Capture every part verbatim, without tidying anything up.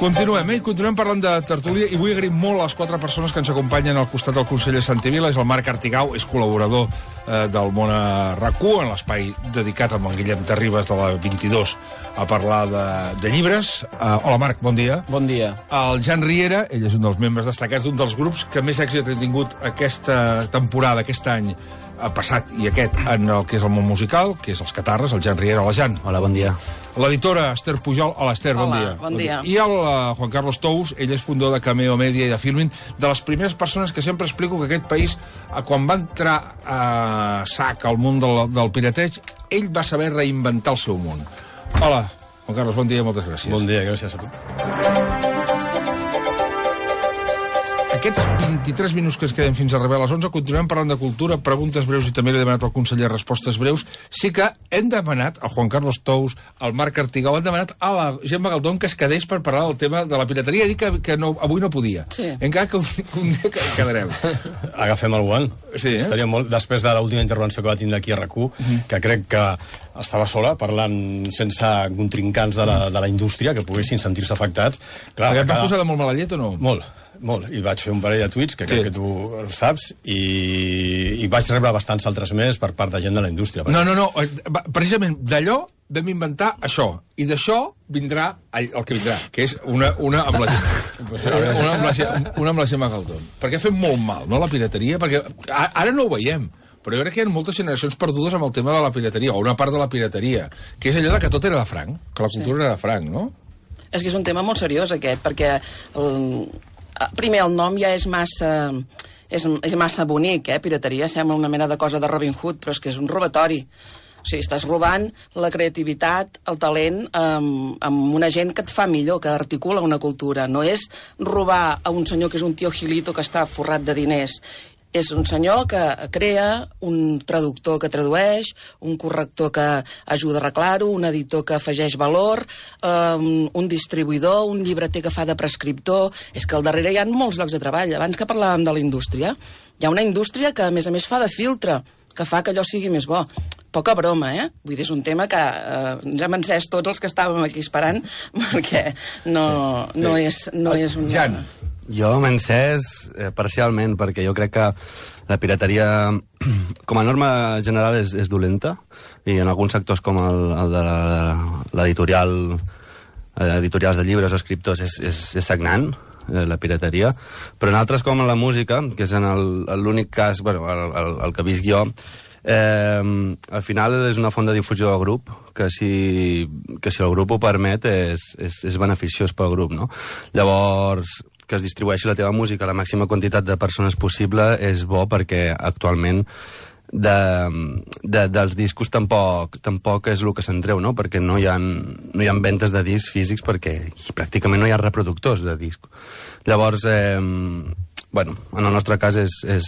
Continuem, eh? Continuem parlant de tertúlia i vull agrair molt a les quatre persones que ens acompanyen al costat del conseller Santivila. És el Marc Artigau, és col·laborador eh, del Món RAC1, en l'espai dedicat amb en Guillem Terribas de la vint-i-dos a parlar de, de llibres. Uh, hola, Marc, bon dia. Bon dia. El Jan Riera, ell és un dels membres destacats d'un dels grups que més èxit ha tingut aquesta temporada, aquest any passat i aquest, en el que és el món musical, que és els Catarres, el Jan Riera. Hola, Jan. Hola, bon dia. L'editora Esther Pujol. Hola, Esther, bon Hola, dia. bon dia. I el uh, Juan Carlos Tous, ell és fundador de Cameo Media i de Filmin, de les primeres persones que sempre explico que aquest país, quan va entrar a sac al món del, del pirateig, ell va saber reinventar el seu món. Hola, Juan Carlos, bon dia, moltes gràcies. Bon dia, gràcies a tu. Aquests vint-i-tres minuts que es queden fins a arribar a les onze continuem parlant de cultura, preguntes breus, i també l'he demanat al conseller respostes breus. Sí que hem demanat al Juan Carlos Tous, al Marc Artigau, hem demanat a la Gemma Galdón que es quedés per parlar del tema de la pirateria. He dit que, que no, avui no podia. Sí. Encara que un, un dia que quedarem. Agafem el guant. Sí, eh? Estaria molt... Després de l'última intervenció que va tindre aquí a RAC1, uh-huh. que crec que estava sola, parlant sense contrincants de la, de la indústria que poguessin sentir-se afectats. Clar, Et vas cada... posar de molt mala llet o no? Molt. Molt, i vaig fer un parell de tuits, que crec Sí. que tu el saps, i, i vaig rebre bastants altres més per part de gent de la indústria. No, no, no, precisament d'allò vam inventar això, i d'això vindrà el, el que vindrà, que és una, una, amb, la, una, una, amb, la, una amb la Gemma Galdón. Perquè ha fet molt mal, no?, la pirateria, perquè ara no ho veiem, però jo crec que hi ha moltes generacions perdudes amb el tema de la pirateria, o una part de la pirateria, que és allò de que tot era de franc, que la cultura sí. era de franc, no? És que és un tema molt seriós, aquest, perquè el, primer, el nom ja és massa, és, és massa bonic, eh? Pirateria sembla una mena de cosa de Robin Hood, però és que és un robatori. O sigui, estàs robant la creativitat, el talent, amb, amb una gent que et fa millor, que articula una cultura. No és robar a un senyor que és un tio gilito que està forrat de diners. És un senyor que crea, un traductor que tradueix, un corrector que ajuda a arreglar-ho, un editor que afegeix valor, um, un distribuïdor, un llibreter que fa de prescriptor. És que al darrere hi ha molts llocs de treball. Abans que parlàvem de la indústria, hi ha una indústria que, a més a més, fa de filtre, que fa que allò sigui més bo. Poca broma, eh? Vull dir, és un tema que eh, ens hem encès tots els que estàvem aquí esperant, perquè no, no, sí. és, no és un... Jan. Jo m'he encès eh, parcialment, perquè jo crec que la pirateria, com a norma general, és, és dolenta, i en alguns sectors com el, el de l'editorial, editorials de llibres o escriptors, és, és, és sagnant, eh, la pirateria, però en altres com en la música, que és en l'únic cas, bueno, el, el, el que visc jo, Eh, al final és una font de difusió del grup que si, que si el grup ho permet és, és, és beneficiós pel grup, no? Llavors, que es distribueixi la teva música a la màxima quantitat de persones possible és bo, perquè actualment de, de, dels discos tampoc, tampoc és el que se'n treu, no? Perquè no hi ha, no hi ha ventes de discs físics, perquè pràcticament no hi ha reproductors de disc. Llavors, eh, bueno, en el nostre cas és... és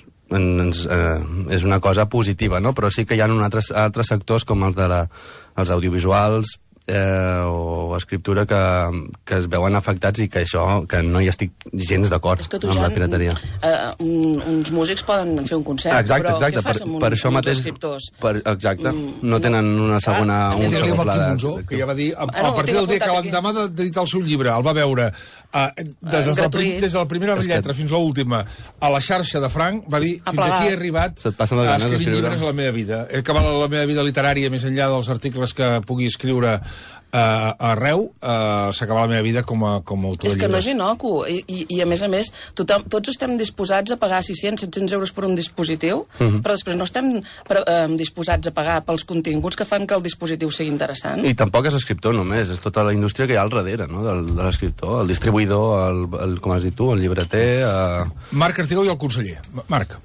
Ens, eh, és una cosa positiva, no? Però sí que hi ha altres, altres sectors com els de la, els audiovisuals eh, o escriptura que, que es veuen afectats, i que això, que no hi estic gens d'acord amb ja, la pirateria. Uh, un, uns músics poden fer un concert, exacte, però exacte, què fas per, amb, un, per això amb mateix, uns escriptors? Per, exacte, mm, no tenen una segona... Ah, un Digue'm segon al pla de... Quim Monzó, que ja va dir, a, Ah, no, a partir del dia que aquí. l'endemà d'editar el seu llibre el va veure uh, des, des, del prim, des de la primera lletra fins a l'última a la xarxa de franc, va dir, fins aquí he arribat Se't passen les a ganes escriure d'escriure. llibres a la meva vida. He acabat la meva vida literària més enllà dels articles que pugui escriure Uh, arreu, uh, s'acaba la meva vida com a, com a autor És de que no llibres. és inocu, I, i, i a més a més tothom, tots estem disposats a pagar sis-cents a set-cents euros per un dispositiu, uh-huh. però després no estem per, uh, disposats a pagar pels continguts que fan que el dispositiu sigui interessant. I tampoc és escriptor només, és tota la indústria que hi ha al darrere, no?, del, de l'escriptor, el distribuïdor, el, el, com has dit tu, el llibreter... Uh... Marc Artigau i el conseller. Marc.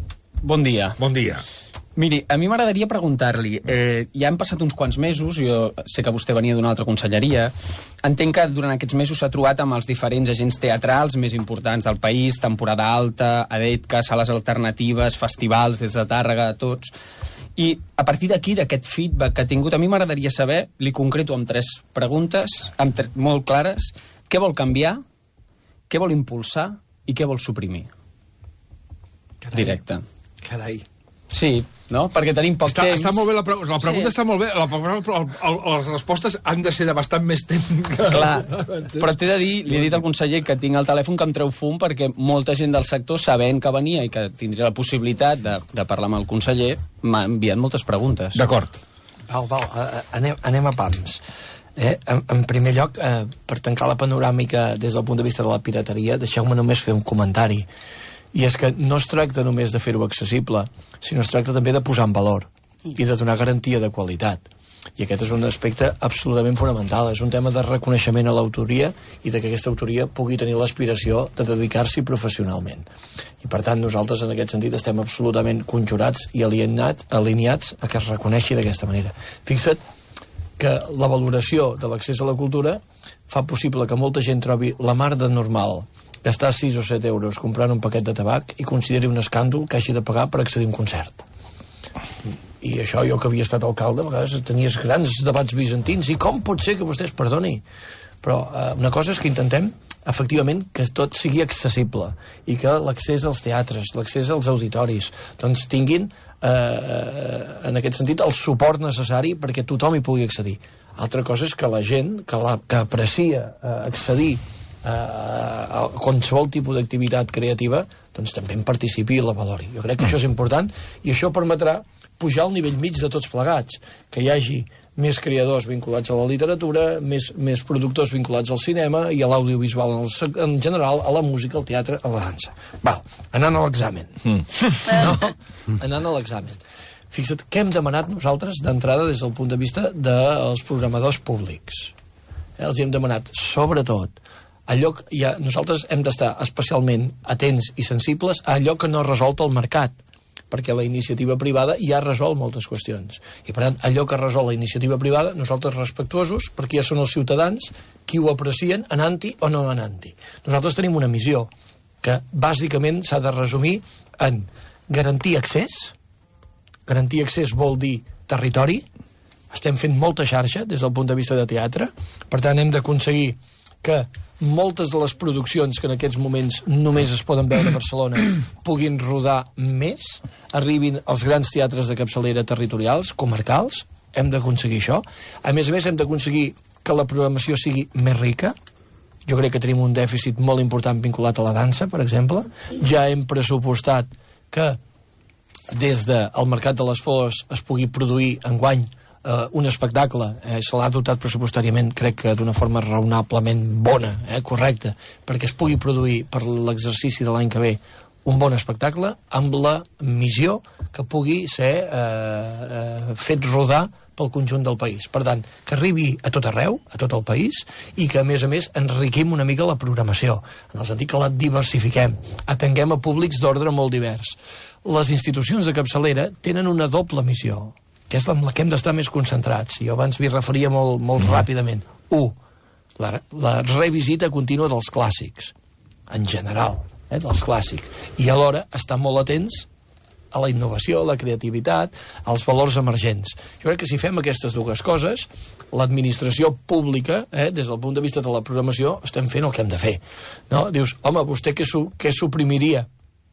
Bon dia. Bon dia. Miri, a mi m'agradaria preguntar-li, eh, ja han passat uns quants mesos, jo sé que vostè venia d'una altra conselleria, entenc que durant aquests mesos s'ha trobat amb els diferents agents teatrals més importants del país, Temporada Alta, Adetka, sales alternatives, festivals des de Tàrrega, tots, i a partir d'aquí, d'aquest feedback que ha tingut, a mi m'agradaria saber, li concreto amb tres preguntes, amb tre- molt clares, què vol canviar, què vol impulsar i què vol suprimir. Carai. Directe. Carai. Sí, no? Perquè tenim poc Està, temps. està molt bé, la, pre la pregunta Sí. està molt bé, la, la, la, les respostes han de ser de bastant més temps. Que... Clar, però t'he de dir, li he dit al conseller que tinc el telèfon que em treu fum perquè molta gent del sector, sabent que venia i que tindria la possibilitat de, de parlar amb el conseller, m'ha enviat moltes preguntes. D'acord. Val, val, uh, anem, anem a pams. Eh? En, en primer lloc, eh, per tancar la panoràmica des del punt de vista de la pirateria, deixeu-me només fer un comentari. I és que no es tracta només de fer-ho accessible, sinó es tracta també de posar en valor i de donar garantia de qualitat. I aquest és un aspecte absolutament fonamental. És un tema de reconeixement a l'autoria i de que aquesta autoria pugui tenir l'aspiració de dedicar-s'hi professionalment. I per tant nosaltres en aquest sentit estem absolutament conjurats i alineats, alineats a que es reconeixi d'aquesta manera. Fixa't que la valoració de l'accés a la cultura fa possible que molta gent trobi la mar de normal gastar sis o set euros comprant un paquet de tabac i consideri un escàndol que hagi de pagar per accedir a un concert. I això, jo que havia estat alcalde, a vegades tenies grans debats bizantins, i com pot ser que vostè es perdoni? Però eh, una cosa és que intentem, efectivament, que tot sigui accessible i que l'accés als teatres, l'accés als auditoris, doncs tinguin, eh, en aquest sentit, el suport necessari perquè tothom hi pugui accedir. Altra cosa és que la gent que, la, que aprecia eh, accedir a qualsevol tipus d'activitat creativa, doncs també en participi i la valori. Jo crec que això és important i això permetrà pujar al nivell mig de tots plegats, que hi hagi més creadors vinculats a la literatura, més, més productors vinculats al cinema i a l'audiovisual en, el, en general, a la música, al teatre, a la dansa. Val, anant a l'examen. Mm. No? Anant a l'examen. Fixa't, què hem demanat nosaltres d'entrada des del punt de vista dels programadors públics? Eh, els hem demanat, sobretot, allò que ja, nosaltres hem d'estar especialment atents i sensibles a allò que no ha resolt el mercat, perquè la iniciativa privada ja ha resolt moltes qüestions. I, per tant, allò que ha resolt la iniciativa privada, nosaltres respectuosos, perquè ja són els ciutadans qui ho aprecien anant-hi o no anant-hi. Nosaltres tenim una missió que, bàsicament, s'ha de resumir en garantir accés. Garantir accés vol dir territori. Estem fent molta xarxa des del punt de vista de teatre. Per tant, hem d'aconseguir que moltes de les produccions que en aquests moments només es poden veure a Barcelona puguin rodar més, arribin als grans teatres de capçalera territorials, comarcals. Hem d'aconseguir això. A més a més, hem d'aconseguir que la programació sigui més rica. Jo crec que tenim un dèficit molt important vinculat a la dansa, per exemple. Ja hem pressupostat que des del Mercat de les Flors es pugui produir enguany Uh, un espectacle, eh, se l'ha dotat pressupostàriament, crec que d'una forma raonablement bona, eh, correcta, perquè es pugui produir per l'exercici de l'any que ve un bon espectacle amb la missió que pugui ser eh, eh, fet rodar pel conjunt del país. Per tant, que arribi a tot arreu, a tot el país, i que, a més a més, enriquim una mica la programació, en el sentit que la diversifiquem, atenguem a públics d'ordre molt divers. Les institucions de capçalera tenen una doble missió, que és amb la que hem d'estar més concentrats. Jo abans m'hi referia molt, molt mm. ràpidament. Un, la, la revisita contínua dels clàssics, en general, eh, dels clàssics. I alhora estar molt atents a la innovació, a la creativitat, als valors emergents. Jo crec que si fem aquestes dues coses, l'administració pública, eh, des del punt de vista de la programació, estem fent el que hem de fer. No? Dius, home, vostè què, su què suprimiria?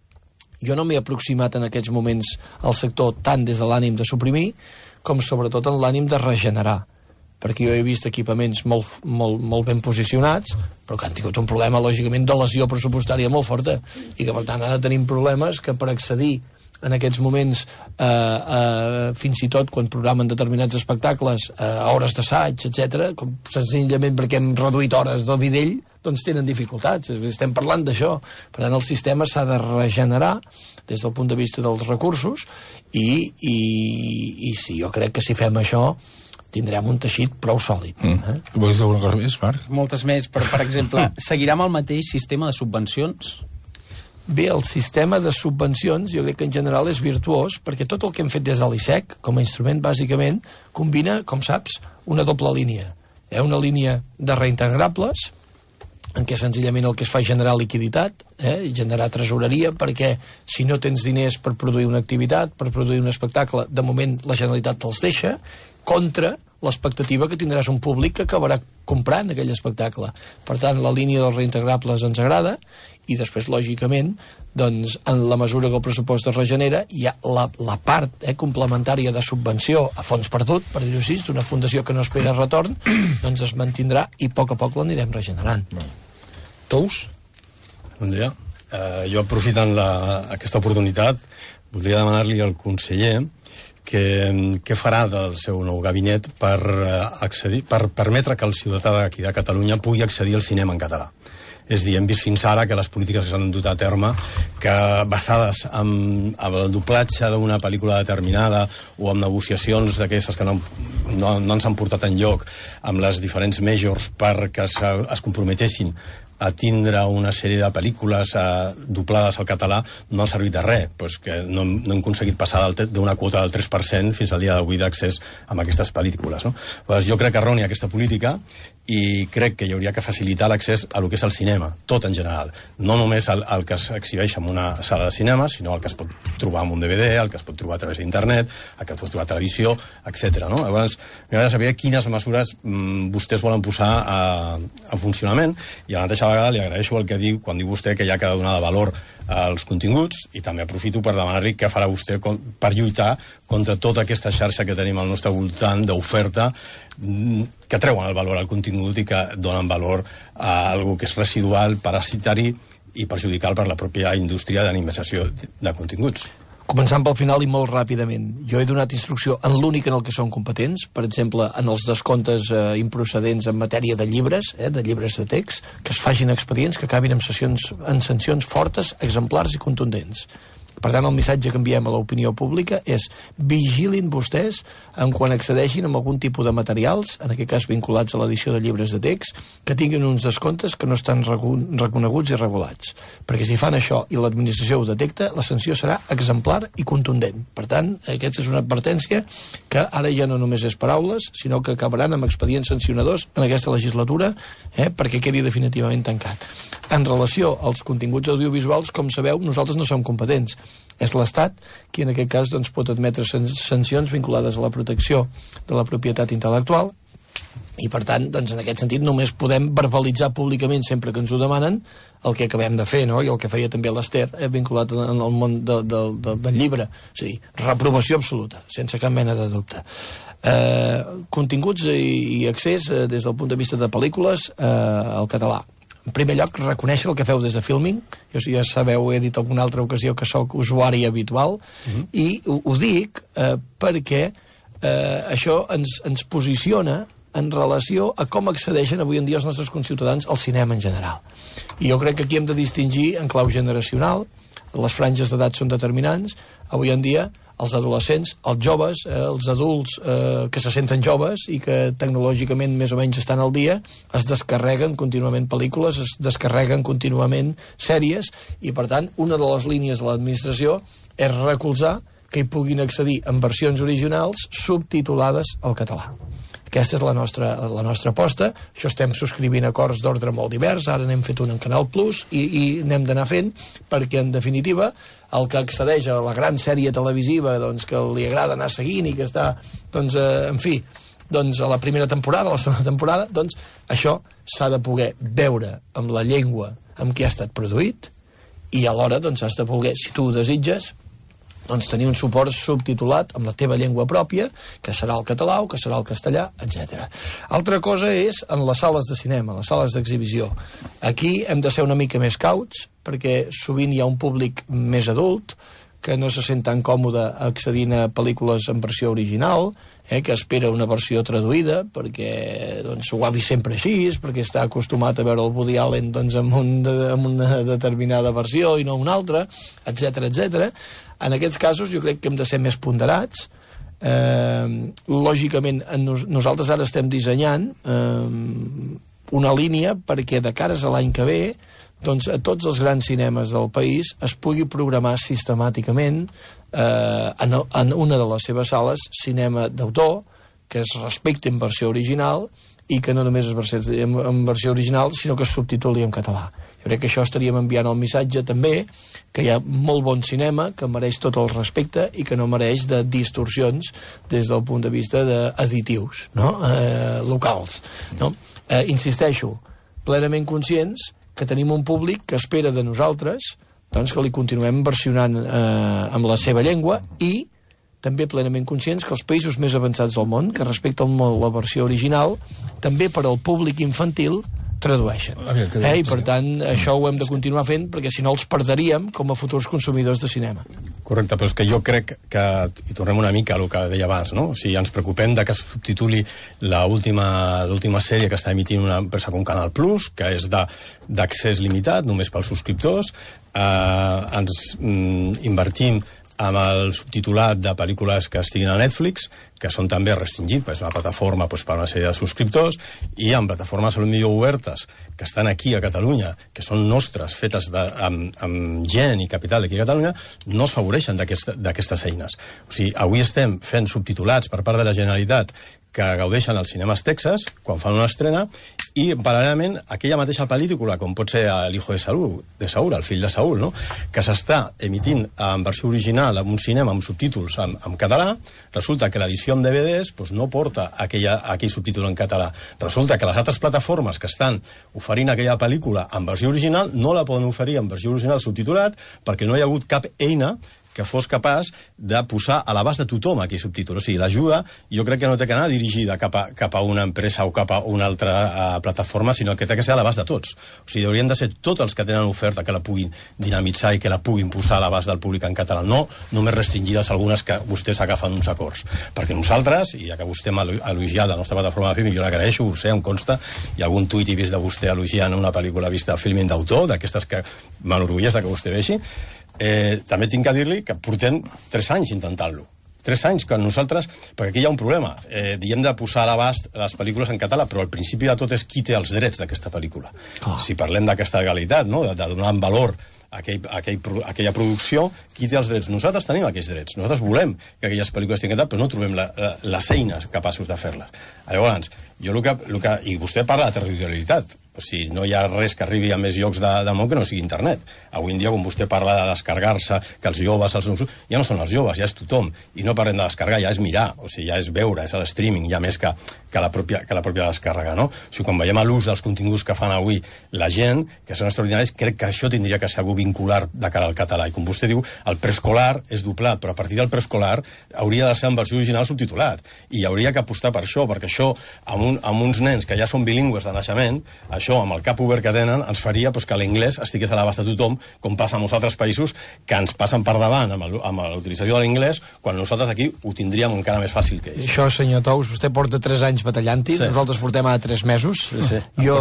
Jo no m'he aproximat en aquests moments al sector tant des de l'ànim de suprimir com sobretot en l'ànim de regenerar, perquè jo he vist equipaments molt, molt, molt ben posicionats però que han tingut un problema lògicament de lesió pressupostària molt forta i que per tant ara tenim problemes que per accedir en aquests moments eh, eh, fins i tot quan programen determinats espectacles eh, a hores d'assaig, etcètera, com senzillament perquè hem reduït hores del videll, doncs tenen dificultats. Estem parlant d'això. Per tant, el sistema s'ha de regenerar des del punt de vista dels recursos i, i, i sí, jo crec que si fem això tindrem un teixit prou sòlid. Mm. Eh? Vols dir alguna cosa més, Marc? Moltes més, però, per exemple, seguirà amb el mateix sistema de subvencions? Bé, el sistema de subvencions jo crec que en general és virtuós perquè tot el que hem fet des de l'I S E C com a instrument bàsicament combina, com saps, una doble línia. Hi ha una línia de reintegrables en què senzillament el que es fa és generar liquiditat, eh, i generar tresoreria, perquè si no tens diners per produir una activitat, per produir un espectacle, de moment la Generalitat te'ls deixa, contra l'expectativa que tindràs un públic que acabarà comprant aquell espectacle. Per tant, la línia dels reintegrables ens agrada, i després, lògicament, doncs, en la mesura que el pressupost es regenera, hi ha la, la part eh, complementària de subvenció a fons perdut, per dir-ho així, d'una fundació que no espera retorn, doncs es mantindrà i a poc a poc l'anirem regenerant. Tous? Bon dia. Eh, jo, aprofitant la, aquesta oportunitat, voldria demanar-li al conseller que, què farà del seu nou gabinet per, accedir, per permetre que el ciutadà d'aquí de Catalunya pugui accedir al cinema en català. És a dir, hem vist fins ara que les polítiques que s'han dut a terme, que basades en, en el doblatge d'una pel·lícula determinada o amb negociacions d'aquestes que no, no, no ens han portat enlloc amb les diferents majors perquè es, es comprometessin a tindre una sèrie de pel·lícules eh, doblades al català, no han servit de res, pues que no, no hem aconseguit passar d'una quota del tres per cent fins al dia d'avui d'accés a aquestes pel·lícules. No? Pues jo crec que errònia aquesta política i crec que hi hauria que facilitar l'accés a lo que és el cinema, tot en general. No només el, el que s'exhibeix en una sala de cinema, sinó el que es pot trobar en un D V D, el que es pot trobar a través d'internet, el que es pot trobar a televisió, etcètera. No? Llavors, m'agradaria saber quines mesures mm, vostès volen posar a, a funcionament, i a la mateixa vegada li agraeixo el que diu quan diu vostè que hi ha que donar de valor als continguts, i també aprofito per demanar-li què farà vostè per lluitar contra tota aquesta xarxa que tenim al nostre voltant d'oferta que treuen el valor al contingut i que donen valor a algo que és residual, parasitari i perjudicial per la pròpia indústria d'animació de continguts. Començant pel final i molt ràpidament. Jo he donat instrucció en l'únic en el que són competents, per exemple, en els descomptes eh, improcedents en matèria de llibres, eh, de llibres de text, que es facin expedients que acabin amb, sessions, en sancions fortes, exemplars i contundents. Per tant, el missatge que enviem a l'opinió pública és vigilin vostès en quan accedeixin a algun tipus de materials, en aquest cas vinculats a l'edició de llibres de text, que tinguin uns descomptes que no estan reconeguts i regulats. Perquè si fan això i l'administració ho detecta, la sanció serà exemplar i contundent. Per tant, aquesta és una advertència que ara ja no només és paraules, sinó que acabaran amb expedients sancionadors en aquesta legislatura, eh, perquè quedi definitivament tancat. En relació als continguts audiovisuals, com sabeu, nosaltres no som competents. És l'Estat qui en aquest cas doncs, pot admetre sancions vinculades a la protecció de la propietat intel·lectual, i per tant, doncs, en aquest sentit només podem verbalitzar públicament sempre que ens ho demanen el que acabem de fer, no? I el que feia també l'Ester, eh, vinculat en el món de, de, de, del llibre. És a dir, reprovació absoluta, sense cap mena de dubte. Eh, continguts i, i accés eh, des del punt de vista de pel·lícules eh, al català. En primer lloc, reconèixer el que feu des de Filming. Jo, ja sabeu, he dit alguna altra ocasió que sóc usuari habitual, uh-huh. i ho, ho dic eh, perquè eh, això ens, ens posiciona en relació a com accedeixen avui en dia els nostres conciutadans al cinema en general. I jo crec que aquí hem de distingir en clau generacional, les franges d'edat són determinants, avui en dia els adolescents, els joves, eh, els adults eh, que se senten joves i que tecnològicament més o menys estan al dia, es descarreguen contínuament pel·lícules, es descarreguen contínuament sèries, i per tant una de les línies de l'administració és recolzar que hi puguin accedir en versions originals subtitulades al català. Aquesta és la nostra, la nostra aposta. Això estem subscrivint acords d'ordre molt divers, ara n'hem fet un en Canal Plus i, i n'hem d'anar fent perquè, en definitiva, el que accedeix a la gran sèrie televisiva doncs, que li agrada anar seguint i que està, doncs, eh, en fi, doncs, a la primera temporada, a la segona temporada, doncs això s'ha de poder veure amb la llengua amb què ha estat produït, i alhora doncs, has de poder, si tu ho desitges, doncs tenir un suport subtitulat amb la teva llengua pròpia, que serà el català o que serà el castellà, etcètera. Altra cosa és en les sales de cinema, les sales d'exhibició. Aquí hem de ser una mica més cauts, perquè sovint hi ha un públic més adult, que no se sent tan còmode accedint a pel·lícules en versió original, eh, que espera una versió traduïda, perquè doncs, ho ha vist sempre així, perquè està acostumat a veure el Woody Allen doncs, amb, un de, amb una determinada versió i no una altra, etcètera, etcètera. En aquests casos jo crec que hem de ser més ponderats. Eh, lògicament, nos, nosaltres ara estem dissenyant eh, una línia perquè de cares a l'any que ve doncs, a tots els grans cinemes del país es pugui programar sistemàticament eh, en, en una de les seves sales cinema d'autor que es respecti en versió original i que no només es versió en, en versió original sinó que es subtituli en català. Jo crec que això estaríem enviant el missatge també que hi ha molt bon cinema que mereix tot el respecte i que no mereix de distorsions des del punt de vista d'additius, no? eh, locals, no? Eh, insisteixo, plenament conscients que tenim un públic que espera de nosaltres doncs, que li continuem versionant eh, amb la seva llengua i també plenament conscients que els països més avançats del món, que respecten molt la versió original, també per al públic infantil tradueixen. Eh? I per tant, això ho hem de continuar fent perquè si no els perderíem com a futurs consumidors de cinema. Correcte, però és que jo crec que, i tornem una mica a el que deia abans, no? O sigui, ens preocupem de que es subtituli l'última sèrie que està emitint una empresa com Canal Plus, que és d'accés limitat, només pels subscriptors, eh, ens mm, invertim amb el subtitulat de pel·lícules que estiguin a Netflix, que són també restringits, perquè és una plataforma doncs, per a una sèrie de subscriptors, i amb plataformes potser obertes, que estan aquí a Catalunya, que són nostres, fetes de, amb, amb gent i capital d'aquí a Catalunya, no es favoreixen d'aquestes eines. O sigui, avui estem fent subtitulats per part de la Generalitat que gaudeixen als cinemes Texas quan fan una estrena i paral·lelament aquella mateixa pel·lícula com pot ser l'Hijo de Saúl, de Saúl, el fill de Saúl, no? Que s'està emitint en versió original en un cinema amb subtítols en, en català, resulta que l'edició en D V Ds pues, no porta aquella, aquell subtítol en català. Resulta que les altres plataformes que estan oferint aquella pel·lícula en versió original no la poden oferir en versió original subtitulat perquè no hi ha hagut cap eina que fos capaç de posar a l'abast de tothom aquell subtítol. O sigui, l'ajuda jo crec que no té que anar dirigida cap a, cap a una empresa o cap a una altra uh, plataforma, sinó que té que ser a l'abast de tots. O sigui, haurien de ser tots els que tenen oferta que la puguin dinamitzar i que la puguin posar a l'abast del públic en català, no només restringides algunes que vostès agafen uns acords. Perquè nosaltres, i ja que vostè m'ha elogiat la nostra plataforma de film, jo l'agraeixo, ho sé, em consta, i algun tuit he vist de vostè elogiant una pel·lícula vista de filming d'autor, d'aquestes que m'enorgulleix que vostè vegi. Eh, també tinc que dir-li que portem tres anys intentant-lo. Tres anys que nosaltres... Perquè aquí hi ha un problema. Eh, diem de posar a l'abast les pel·lícules en català, però al principi de tot és qui té els drets d'aquesta pel·lícula. Oh. Si parlem d'aquesta legalitat, no? de, de donar en valor a aquell, a aquell, a aquella producció, qui té els drets? Nosaltres tenim aquells drets. Nosaltres volem que aquelles pel·lícules tinguin català, però no trobem la, la, les eines capaços de fer-les. Llavors, jo el que, el que... I vostè parla de territorialitat. O sigui, no hi ha res que arribi a més llocs de, de món que no sigui internet. Avui en dia, quan vostè parla de descarregar-se, que els joves, els... ja no són els joves, ja és tothom. I no parlem de descarregar, ja és mirar, o sigui, ja és veure, és l'streaming, ja més que, que, la pròpia, que la pròpia descàrrega, no? O sigui, quan veiem l'ús dels continguts que fan avui la gent, que són extraordinaris, crec que això tindria que ser algú vincular de cara al català. I com vostè diu, el preescolar és doblat, però a partir del preescolar hauria de ser en versió original subtitulat. I hauria que apostar per això, perquè això, amb, un, amb uns nens que ja són bilingües de naixement, això, amb el cap obert que tenen, ens faria pues, que l'inglès estigués a l'abast de tothom, com passa en molts altres països que ens passen per davant amb, el, amb la utilització de l'inglès, quan nosaltres aquí ho tindríem encara més fàcil que ells. Això, senyor Tous, vostè porta tres anys batallant-hi, sí. Nosaltres portem a tres mesos. Sí, sí. Jo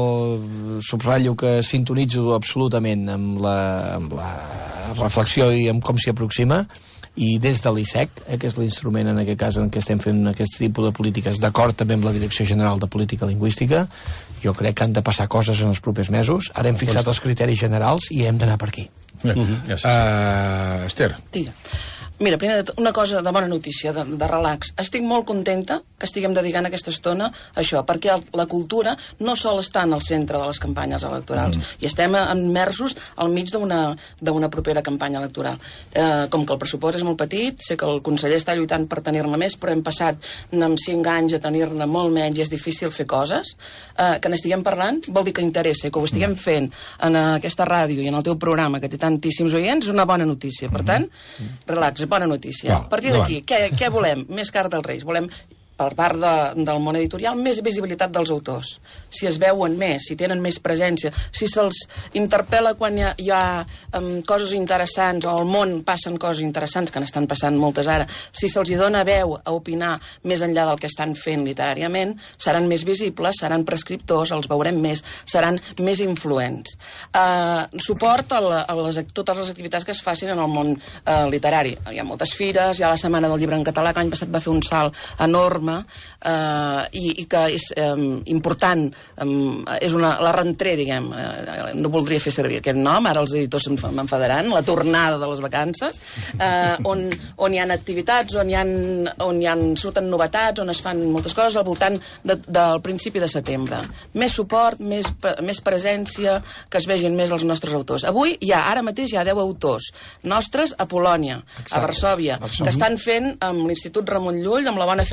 subratllo que sintonitzo absolutament amb la, amb la reflexió i amb com s'hi aproxima, i des de l'I S E C, eh, que és l'instrument en aquest cas en què estem fent aquest tipus de polítiques, d'acord també amb la Direcció General de Política Lingüística, jo crec que han de passar coses en els propers mesos. Ara hem fixat els criteris generals i hem d'anar per aquí. Uh -huh. yes. uh, Esther. Digue. Mira, primer de tot, una cosa de bona notícia, de, de relax. Estic molt contenta que estiguem dedicant aquesta estona a això, perquè el, la cultura no sol està en el centre de les campanyes electorals, mm. i estem immersos al mig d'una propera campanya electoral. Eh, com que el pressupost és molt petit, sé que el conseller està lluitant per tenir-ne més, però hem passat en cinc anys a tenir-ne molt menys i és difícil fer coses. Eh, que n'estiguem parlant vol dir que interessa, i que ho estiguem fent en aquesta ràdio i en el teu programa, que té tantíssims oients, és una bona notícia. Per tant, relax, bona notícia. Va, a partir d'aquí, què, què volem? Més carta als Reis. Volem, per part de, del món editorial, més visibilitat dels autors. Si es veuen més, si tenen més presència, si se'ls interpel·la quan hi ha, hi ha um, coses interessants, o al món passen coses interessants, que n'estan passant moltes ara, si se'ls hi dona veu a opinar més enllà del que estan fent literàriament, seran més visibles, seran prescriptors, els veurem més, seran més influents. Uh, suport a, la, a les, totes les activitats que es facin en el món uh, literari. Hi ha moltes fires, hi ha la Setmana del Llibre en Català, que l'any passat va fer un salt enorme, Uh, i, i que és um, important, um, és una, la rentrée, diguem, uh, no voldria fer servir aquest nom, ara els editors m'enfadaran, la tornada de les vacances, uh, on, on hi ha activitats, on hi ha, on hi ha, surten novetats, on es fan moltes coses al voltant de, del principi de setembre. Més suport, més, més presència, que es vegin més els nostres autors. Avui hi ha, ara mateix hi ha deu autors nostres a Polònia, exacte, a Varsòvia, que estan fent amb l'Institut Ramon Llull, amb la bona feina que va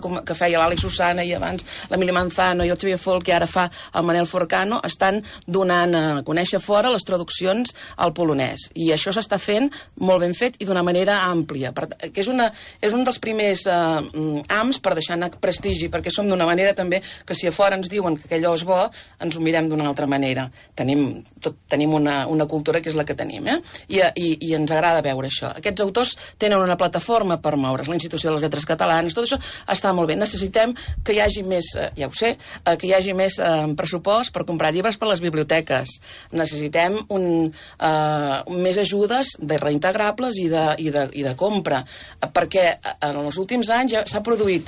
que feia l'Àlex Susana i abans l'Emili Manzano i el Xavier Folk i ara fa el Manel Forcano, estan donant a conèixer fora les traduccions al polonès. I això s'està fent molt ben fet i d'una manera àmplia. Per, que és, una, és un dels primers eh, ams per deixar anar prestigi, perquè som d'una manera també que si a fora ens diuen que allò és bo, ens ho mirem d'una altra manera. Tenim, tot, tenim una, una cultura que és la que tenim, eh? I, i, i ens agrada veure això. Aquests autors tenen una plataforma per moure's, la Institució de les Lletres Catalanes, tot això està molt bé. Necessitem que hi hagi més, eh, ja ho sé, eh, que hi hagi més eh, pressupost per comprar llibres per les biblioteques. Necessitem un, eh, més ajudes de reintegrables i de, i de, i de compra, perquè en els últims anys ja s'ha produït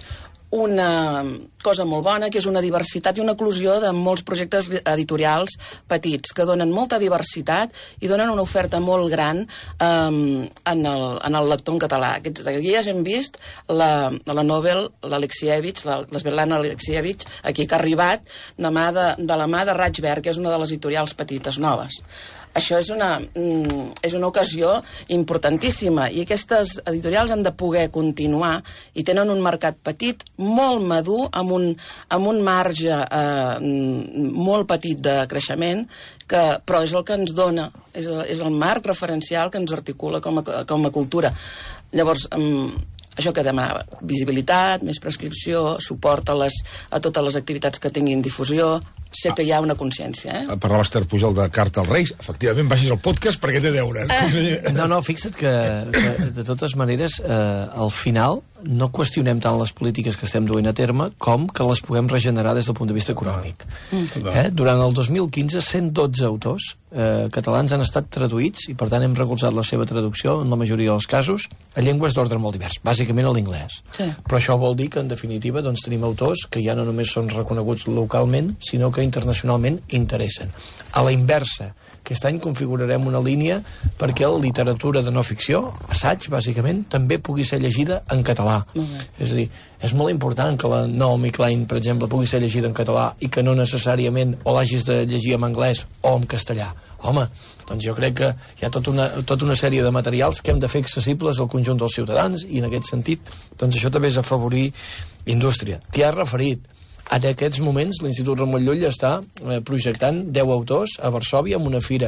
una cosa molt bona, que és una diversitat i una eclosió de molts projectes editorials petits, que donen molta diversitat i donen una oferta molt gran um, en, el, en el lector en català. Aquests dies hem vist la, la Nobel, l'Alexievich, l'Svetlana Alexievich, aquí que ha arribat de, mà de, de la mà de Raig-Berg, que és una de les editorials petites noves. Això és una, és una ocasió importantíssima i aquestes editorials han de poder continuar i tenen un mercat petit, molt madur, amb un, amb un marge eh, molt petit de creixement, que, però és el que ens dona, és el, és el marc referencial que ens articula com a, com a cultura. Llavors, eh, això que demanava, visibilitat, més prescripció, suport a, les, a totes les activitats que tinguin difusió. Sé que hi ha una consciència, eh? Parlava Esther Pujol de Carta als Reis. Efectivament, vagis al podcast perquè té deures. Eh. No, no, fixa't que, que de totes maneres, eh, al final no qüestionem tant les polítiques que estem duent a terme com que les puguem regenerar des del punt de vista econòmic. Mm. Eh? Durant el dos mil quinze, cent dotze autors eh, catalans han estat traduïts i, per tant, hem recolzat la seva traducció, en la majoria dels casos, a llengües d'ordre molt divers, bàsicament a l'inglès. Sí. Però això vol dir que, en definitiva, doncs, tenim autors que ja no només són reconeguts localment, sinó que internacionalment interessen. A la inversa, aquest any configurarem una línia perquè la literatura de no ficció, assaig, bàsicament, també pugui ser llegida en català. Mm-hmm. És a dir, és molt important que la Naomi Klein, per exemple, pugui ser llegida en català i que no necessàriament o l'hagis de llegir en anglès o en castellà. Home, doncs jo crec que hi ha tota una, tota una sèrie de materials que hem de fer accessibles al conjunt dels ciutadans i en aquest sentit, doncs això també és afavorir indústria. T'hi has referit. En aquests moments l'Institut Ramon Llull està eh, projectant deu autors a Varsòvia amb una fira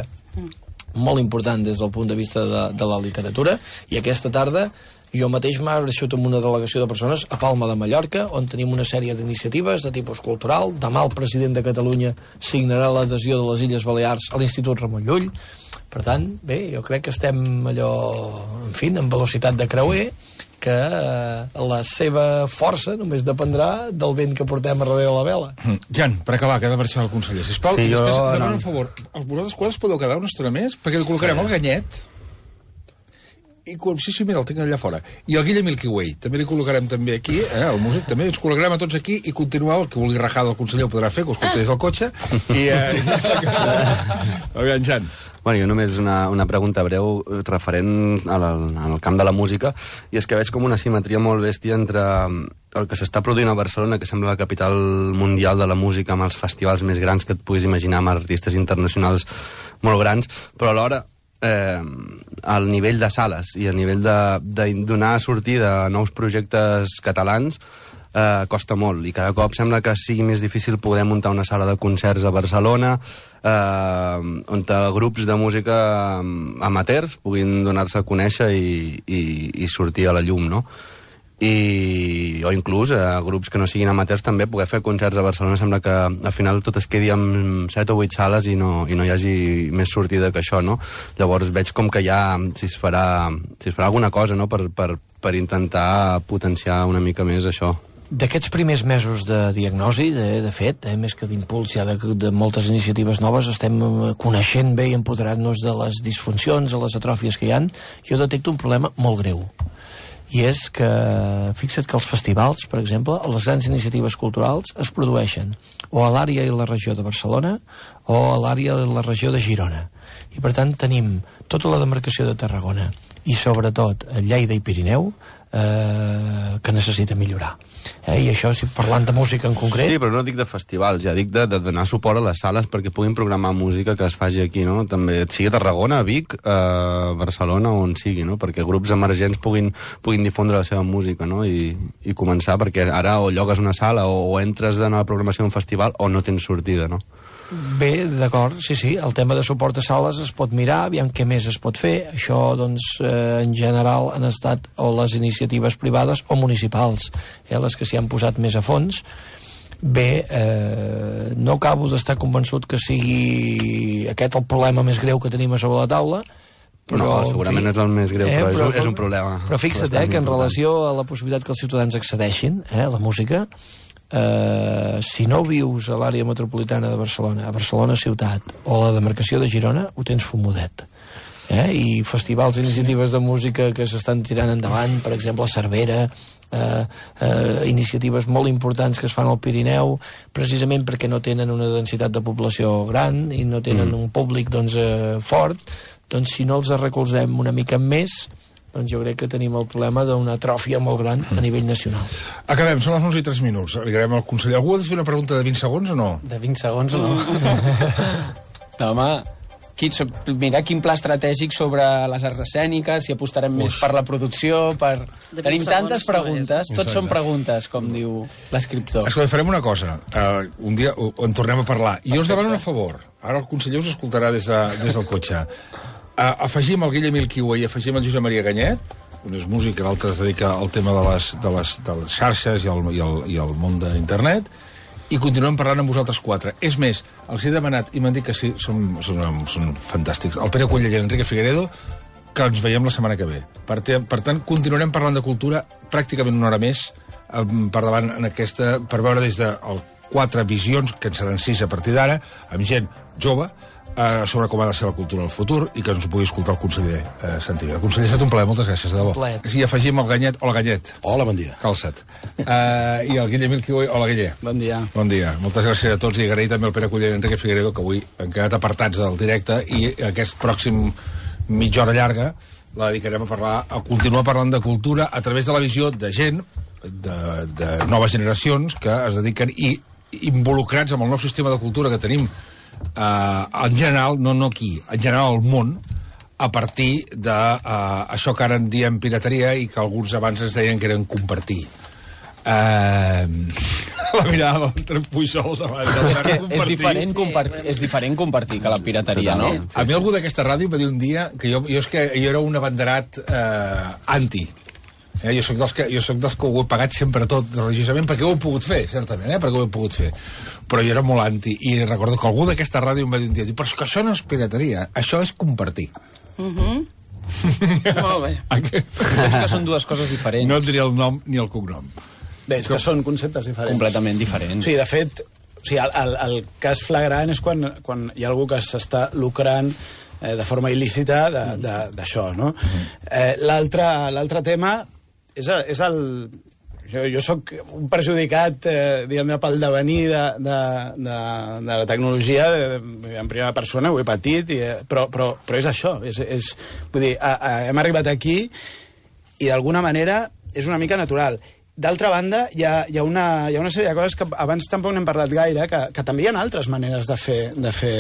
molt important des del punt de vista de, de la literatura, i aquesta tarda jo mateix m'ha abraçat amb una delegació de persones a Palma de Mallorca, on tenim una sèrie d'iniciatives de tipus cultural. Demà el president de Catalunya signarà l'adhesió de les Illes Balears a l'Institut Ramon Llull. Per tant, bé, jo crec que estem allò, en fi, en velocitat de creuer, que eh, la seva força només dependrà del vent que portem a darrere la vela. Mm. Jan, per acabar, que ha de marxar el conseller, sisplau. Sí, jo... Després, demano un favor. Vosaltres quadres podeu quedar una estona més? Perquè li col·locarem sí. el ganyet. I, sí, sí, mira, el tinc allà fora. I el Guillem Milky Way, també li col·locarem també aquí, eh, el músic, també ens col·locarem a tots aquí i continueu, el que vulgui rajar del conseller ho podrà fer, que us porti des del cotxe. I... Eh... Aviam, Jan. Bueno, jo només una, una pregunta breu referent al, al camp de la música, i és que veig com una simetria molt bèstia entre el que s'està produint a Barcelona, que sembla la capital mundial de la música, amb els festivals més grans que et puguis imaginar, amb artistes internacionals molt grans, però alhora eh, al nivell de sales i al nivell de, de donar sortida a nous projectes catalans eh, costa molt, i cada cop sembla que sigui més difícil poder muntar una sala de concerts a Barcelona, eh, on grups de música amateurs puguin donar-se a conèixer i, i, i sortir a la llum, no? I, o inclús eh, grups que no siguin amateurs també poder fer concerts a Barcelona. Sembla que al final tot es quedi amb set o vuit sales i no, i no hi hagi més sortida que això, no? Llavors veig com que ja si es farà, si es farà alguna cosa, no? per, per, per intentar potenciar una mica més això. D'aquests primers mesos de diagnosi, de, de fet, eh, més que d'impuls ja de, de moltes iniciatives noves, estem coneixent bé i empoderant-nos de les disfuncions, de les atròfies que hi ha. Jo detecto un problema molt greu. I és que, fixa't que els festivals, per exemple, les grans iniciatives culturals es produeixen o a l'àrea i la regió de Barcelona o a l'àrea i la regió de Girona. I, per tant, tenim tota la demarcació de Tarragona i, sobretot, Lleida i Pirineu, eh, que necessita millorar. Eh? I això, si parlant de música en concret... Sí, però no dic de festivals, ja dic de, de donar suport a les sales perquè puguin programar música que es faci aquí, no? També, sigui a Tarragona, a Vic, a Barcelona, on sigui, no? Perquè grups emergents puguin, puguin difondre la seva música, no? I, i començar, perquè ara o llogues una sala o, o entres en la programació d'un festival o no tens sortida, no? Bé, d'acord, sí, sí, el tema de suport a sales es pot mirar, aviam què més es pot fer. Això, doncs, eh, en general han estat o les iniciatives privades o municipals, eh, les que s'hi han posat més a fons. Bé, eh, no acabo d'estar convençut que sigui aquest el problema més greu que tenim a sobre la taula, però, no, segurament fi, és el més greu, eh, però, però és, és un problema. Però fixa't, eh, que en relació a la possibilitat que els ciutadans accedeixin eh, a la música, Uh, si no vius a l'àrea metropolitana de Barcelona, a Barcelona ciutat o a la demarcació de Girona, ho tens fumodet. Eh? I festivals i iniciatives de música que s'estan tirant endavant, per exemple a Cervera, uh, uh, iniciatives molt importants que es fan al Pirineu, precisament perquè no tenen una densitat de població gran i no tenen mm. un públic doncs, uh, fort, doncs si no els recolzem una mica més, doncs jo crec que tenim el problema d'una atròfia molt gran a nivell nacional. Acabem, són les onze i tres minuts. Arribarem al conseller. Algú ha de fer una pregunta de vint segons o no? De vint segons o no? No, home, quin, mira quin pla estratègic sobre les arts escèniques, si apostarem Uf. més per la producció, per... Tenim tantes preguntes, tots són preguntes, com diu l'escriptor. Escolta, farem una cosa. Uh, un dia en tornem a parlar. I jo us demano un favor. Ara el conseller us escoltarà des, de, des del cotxe. Uh, afegim el Guillem Ilquiua i afegim el Josep Maria Ganyet, un és músic, l'altre es dedica al tema de les, de les, de les xarxes i el, i, el, i el món d'internet, i continuem parlant amb vosaltres quatre. És més, els he demanat, i m'han dit que sí, són, són, són fantàstics, el Pere Cullell i l'Enrique Figueredo, que ens veiem la setmana que ve. Per, te, per tant, continuarem parlant de cultura pràcticament una hora més eh, per davant en aquesta, per veure des de el, quatre visions, que en seran sis a partir d'ara, amb gent jove, Uh, sobre com ha de ser la cultura del futur i que ens ho pugui escoltar el conseller uh, Santiago. Conseller, ha estat un plaer, moltes gràcies, de debò. Si afegim el Ganyet, hola Ganyet. Hola, bon dia. Calça't. Uh, I el Guillem Ilquiua, hola Guille. Bon dia. Bon dia. Moltes gràcies a tots i agrair també al Pere Cullell i Enrique Figueredo, que avui han quedat apartats del directe i aquest pròxim mitja hora llarga la dedicarem a parlar, a continuar parlant de cultura a través de la visió de gent, de, de noves generacions que es dediquen i involucrats amb el nou sistema de cultura que tenim Uh, en general, no, no aquí, en general al món, a partir de uh, això que ara en diem pirateria i que alguns abans ens deien que eren compartir. Uh, la mirada del Trem Pujol davant del és, que és, diferent compartir, és diferent compartir que la pirateria, no? Sí, sí. A mi algú d'aquesta ràdio va dir un dia que jo, jo, és que jo era un abanderat uh, anti. Eh, jo soc dels que jo soc dels que ho he pagat sempre tot religiosament perquè ho he pogut fer, certament, eh, perquè ho he pogut fer. Però jo era molt anti i recordo que algú d'aquesta ràdio em va dir un dia, però és que això no és pirateria, això és compartir. Mhm. Molt bé. És que són dues coses diferents. No et diria el nom ni el cognom. Bé, és que són conceptes diferents. Completament diferents. Sí, de fet, o sigui, el, el, el cas flagrant és quan, quan hi ha algú que s'està lucrant eh, de forma il·lícita d'això, no? Eh, l'altre tema és el... És el jo, jo sóc un perjudicat, eh, diguem-ne, pel devenir de, de, de, de la tecnologia de, de, en primera persona, ho he patit, i, però, però, però és això. És, és, vull dir, a, a, hem arribat aquí i d'alguna manera és una mica natural. D'altra banda, hi ha, hi, ha una, hi ha una sèrie de coses que abans tampoc n'hem parlat gaire, que, que també hi ha altres maneres de fer... De fer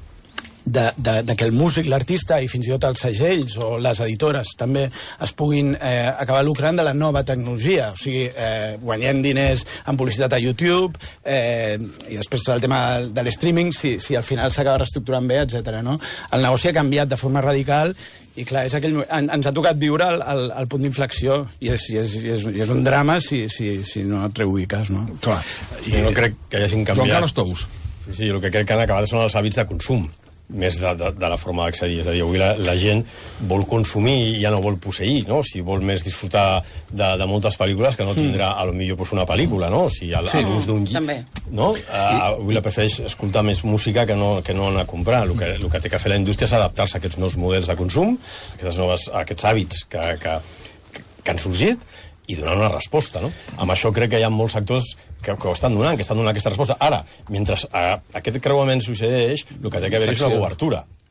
De, de, de que el músic, l'artista i fins i tot els segells o les editores també es puguin eh, acabar lucrant de la nova tecnologia. O sigui, eh, guanyem diners en publicitat a YouTube eh, i després tot el tema de l'streaming, si, si al final s'acaba reestructurant bé, etcètera. No? El negoci ha canviat de forma radical i clar, és aquell, en, ens ha tocat viure el, el, el punt d'inflexió i és, i és, i és, i és un drama si, si, si no et reubiques. No? Clar, jo no crec que hi hagin canviat... Joan Carlos Tous. Sí, sí, el que crec que han acabat són els hàbits de consum més de, de, de la forma d'accedir. És a dir, avui la, la gent vol consumir i ja no vol posseir, no? Si vol més disfrutar de, de moltes pel·lícules que no tindrà, a lo millor, pues, una pel·lícula, no? O sigui, a, sí. a l'ús d'un llibre... No? Uh, avui la prefereix escoltar més música que no, que no anar a comprar. El que, el que té que fer la indústria és adaptar-se a aquests nous models de consum, a aquestes noves, a aquests hàbits que, que, que han sorgit, i donar una resposta, no? Amb això crec que hi ha molts sectors que, que ho estan donant, que estan donant aquesta resposta. Ara, mentre a, aquest creuament succeeix, el que té que haver és una obertura.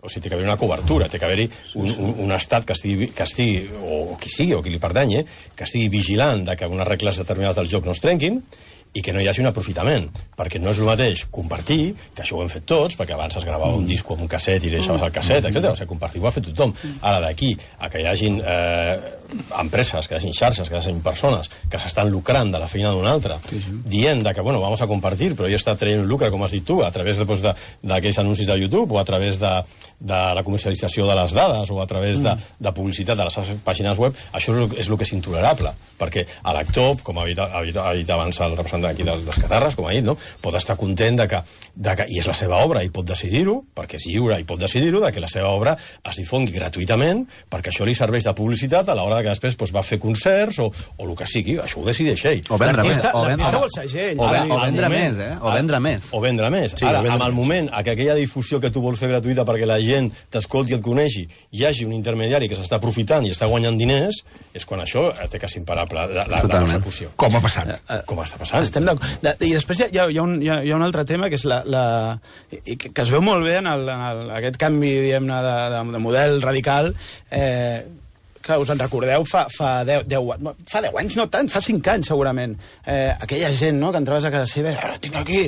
o sigui, té que haver una cobertura, té que haver-hi un, un, un estat que estigui, que estigui, o qui sigui, o qui li pertany, que estigui vigilant de que unes regles determinades del joc no es trenquin, i que no hi hagi un aprofitament, perquè no és el mateix compartir, que això ho hem fet tots, perquè abans es gravava un disco amb un casset i deixaves el casset, etcètera. O sigui, compartir ho ha fet tothom. Ara, d'aquí a que hi hagin eh, empreses, que hi hagin xarxes, que hi hagin persones que s'estan lucrant de la feina d'un altre, sí, sí. dient de que, bueno, vamos a compartir, però jo està traient lucre, com has dit tu, a través d'aquells de, de, anuncis de YouTube, o a través de, de la comercialització de les dades, o a través de, de publicitat de les pàgines web, això és el que és intolerable, perquè a l'actor, com ha dit, ha dit abans el representant aquí de les Catarres, com ha dit, no? Pot estar content de que, de que, i és la seva obra, i pot decidir-ho, perquè és lliure, i pot decidir-ho, de que la seva obra es difongui gratuïtament, perquè això li serveix de publicitat a l'hora que després doncs, va fer concerts o, o el que sigui, això ho decideix ell. O vendre més. O vendre, o segell. O, o vendre més, eh? O vendre més. O vendre més. Sí, ara, amb el moment a que aquella difusió que tu vols fer gratuïta perquè la gent t'escolti i et coneixi, hi hagi un intermediari que s'està aprofitant i està guanyant diners, és quan això té que ser imparable, la, la, la persecució. Com ha passat? Com està passant? Estem de, I després hi ha, hi, ha un, hi, ha, hi ha un altre tema que és la, la, i que, que es veu molt bé en, el, en el, aquest canvi, diguem-ne, de, de, de model radical, eh, que us en recordeu fa, fa, deu, deu, fa deu anys, no tant, fa cinc anys segurament, eh, aquella gent, no?, que entraves a casa seva, ara tinc aquí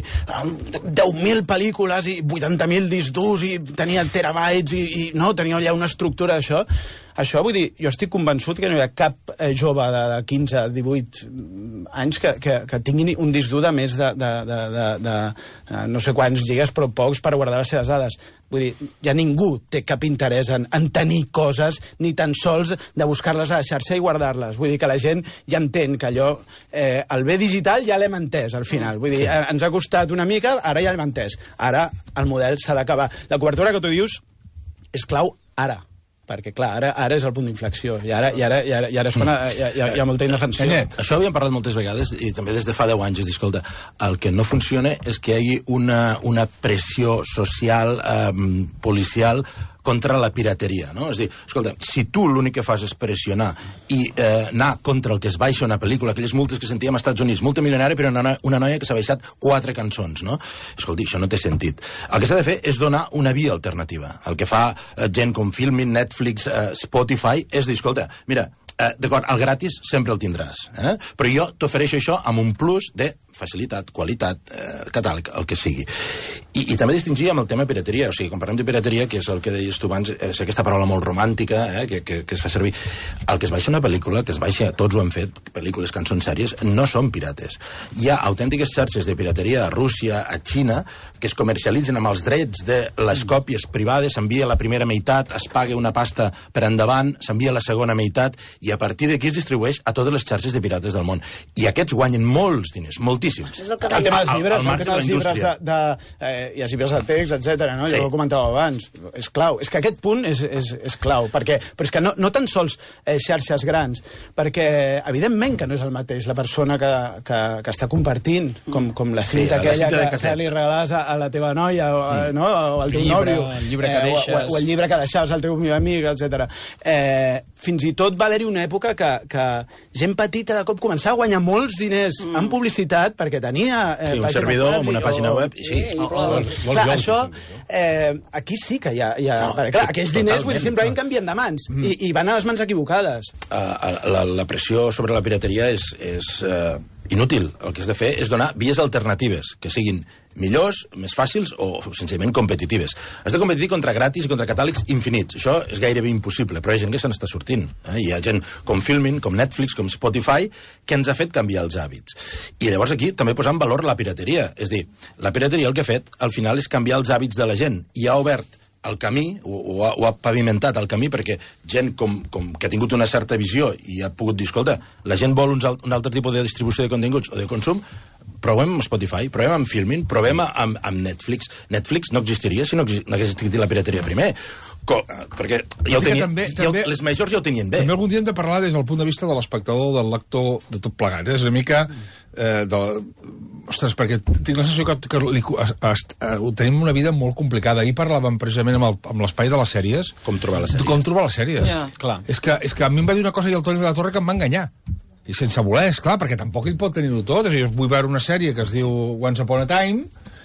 deu mil pel·lícules i vuitanta mil discs durs i tenia terabytes i, i no, tenia allà una estructura d'això. Això, vull dir, jo estic convençut que no hi ha cap eh, jove de, de quinze, divuit anys que, que, que tinguin un disc dur de més de, de, de, de, de, de no sé quants gigas, però pocs per guardar les seves dades. Vull dir, ja ningú té cap interès en, en tenir coses, ni tan sols de buscar-les a la xarxa i guardar-les. Vull dir que la gent ja entén que allò, eh, el bé digital ja l'hem entès, al final. Vull dir, sí. ens ha costat una mica, ara ja l'hem entès. Ara el model s'ha d'acabar. La cobertura que tu dius és clau ara. Perquè, clar, ara, ara és el punt d'inflexió, i ara, i ara, i ara, i ara és quan hi ha, hi ha, hi ha molta indefensió. Això ho havíem parlat moltes vegades, i també des de fa deu anys, és dir, escolta, el que no funciona és que hi hagi una, una pressió social, eh, policial, contra la pirateria, no? És a dir, escolta, si tu l'únic que fas és pressionar i eh, anar contra el que es baixa una pel·lícula, aquelles multes que sentíem als Estats Units, multimilionària, però una, una noia que s'ha baixat quatre cançons, no? Escolta, això no té sentit. El que s'ha de fer és donar una via alternativa. El que fa eh, gent com Filmin, Netflix, eh, Spotify, és dir, escolta, mira, eh, d'acord, el gratis sempre el tindràs, eh? Però jo t'ofereixo això amb un plus de facilitat, qualitat, eh, catàleg, el que sigui. I, I també distingir amb el tema pirateria, o sigui, quan parlem de pirateria, que és el que deies tu abans, és aquesta paraula molt romàntica, eh, que, que, que es fa servir. El que es baixa una pel·lícula, que es baixa, tots ho han fet, pel·lícules, cançons, sèries, no són pirates. Hi ha autèntiques xarxes de pirateria a Rússia, a Xina, que es comercialitzen amb els drets de les còpies privades, s'envia la primera meitat, es paga una pasta per endavant, s'envia la segona meitat, i a partir d'aquí es distribueix a totes les xarxes de pirates del món. I aquests guanyen molts diners, moltíssims. És el, que el tema dels llibres, el, el, el tema dels llibres de, de, eh, i els llibres de text, etcètera, no? Sí. Jo ho comentava abans. És clau. És que aquest punt és, és, és clau. Perquè, però és que no, no tan sols eh, xarxes grans, perquè evidentment que no és el mateix la persona que, que, que està compartint, com, com la cinta sí, aquella la cinta que, que li regales a, a la teva noia o, mm. no? o al teu llibre, nòvio. El llibre que eh, deixes. O, o el llibre que deixaves al teu millor amic, etcètera. Eh, fins i tot va haver-hi una època que, que gent petita de cop començava a guanyar molts diners mm. en publicitat perquè tenia... Eh, sí, un servidor amb una pàgina web, i sí. sí o, o, o, clar, això, eh, aquí sí que hi ha... Hi ha no, perquè, clar, aquells diners vull dir, simplement canvien de mans, mm. i, i van a les mans equivocades. Uh, la, la pressió sobre la pirateria és, és uh, inútil. El que has de fer és donar vies alternatives, que siguin millors, més fàcils o senzillament competitives. Has de competir contra gratis i contra catàlegs infinits. Això és gairebé impossible, però hi ha gent que se n'està sortint. Eh? Hi ha gent com Filmin, com Netflix, com Spotify, que ens ha fet canviar els hàbits. I llavors aquí també posar en valor la pirateria. És dir, la pirateria el que ha fet, al final, és canviar els hàbits de la gent i ha obert el camí, o, o, ha, o ha pavimentat el camí perquè gent com, com que ha tingut una certa visió i ha pogut dir, escolta, la gent vol uns, un altre tipus de distribució de continguts o de consum, provem amb Spotify, provem amb Filmin, provem amb, amb Netflix. Netflix no existiria si no, no hagués existit la pirateria primer. Co perquè ja ho tenia, també, ja, també, les majors ja ho tenien bé. També algun dia hem de parlar des del punt de vista de l'espectador, del lector, de tot plegat. És una mica... Eh, de... Ostres, perquè tinc la sensació que, que li, a, a, a, tenim una vida molt complicada. Ahir parlàvem precisament amb, amb l'espai de les sèries. Com trobar les sèries. Com trobar les sèries. Ja. Clar. És que, és que a mi em va dir una cosa i el Toni de la Torre que em va enganyar. I sense voler, esclar, perquè tampoc ell pot tenir-ho tot. És a dir, jo vull veure una sèrie que es diu Once Upon a Time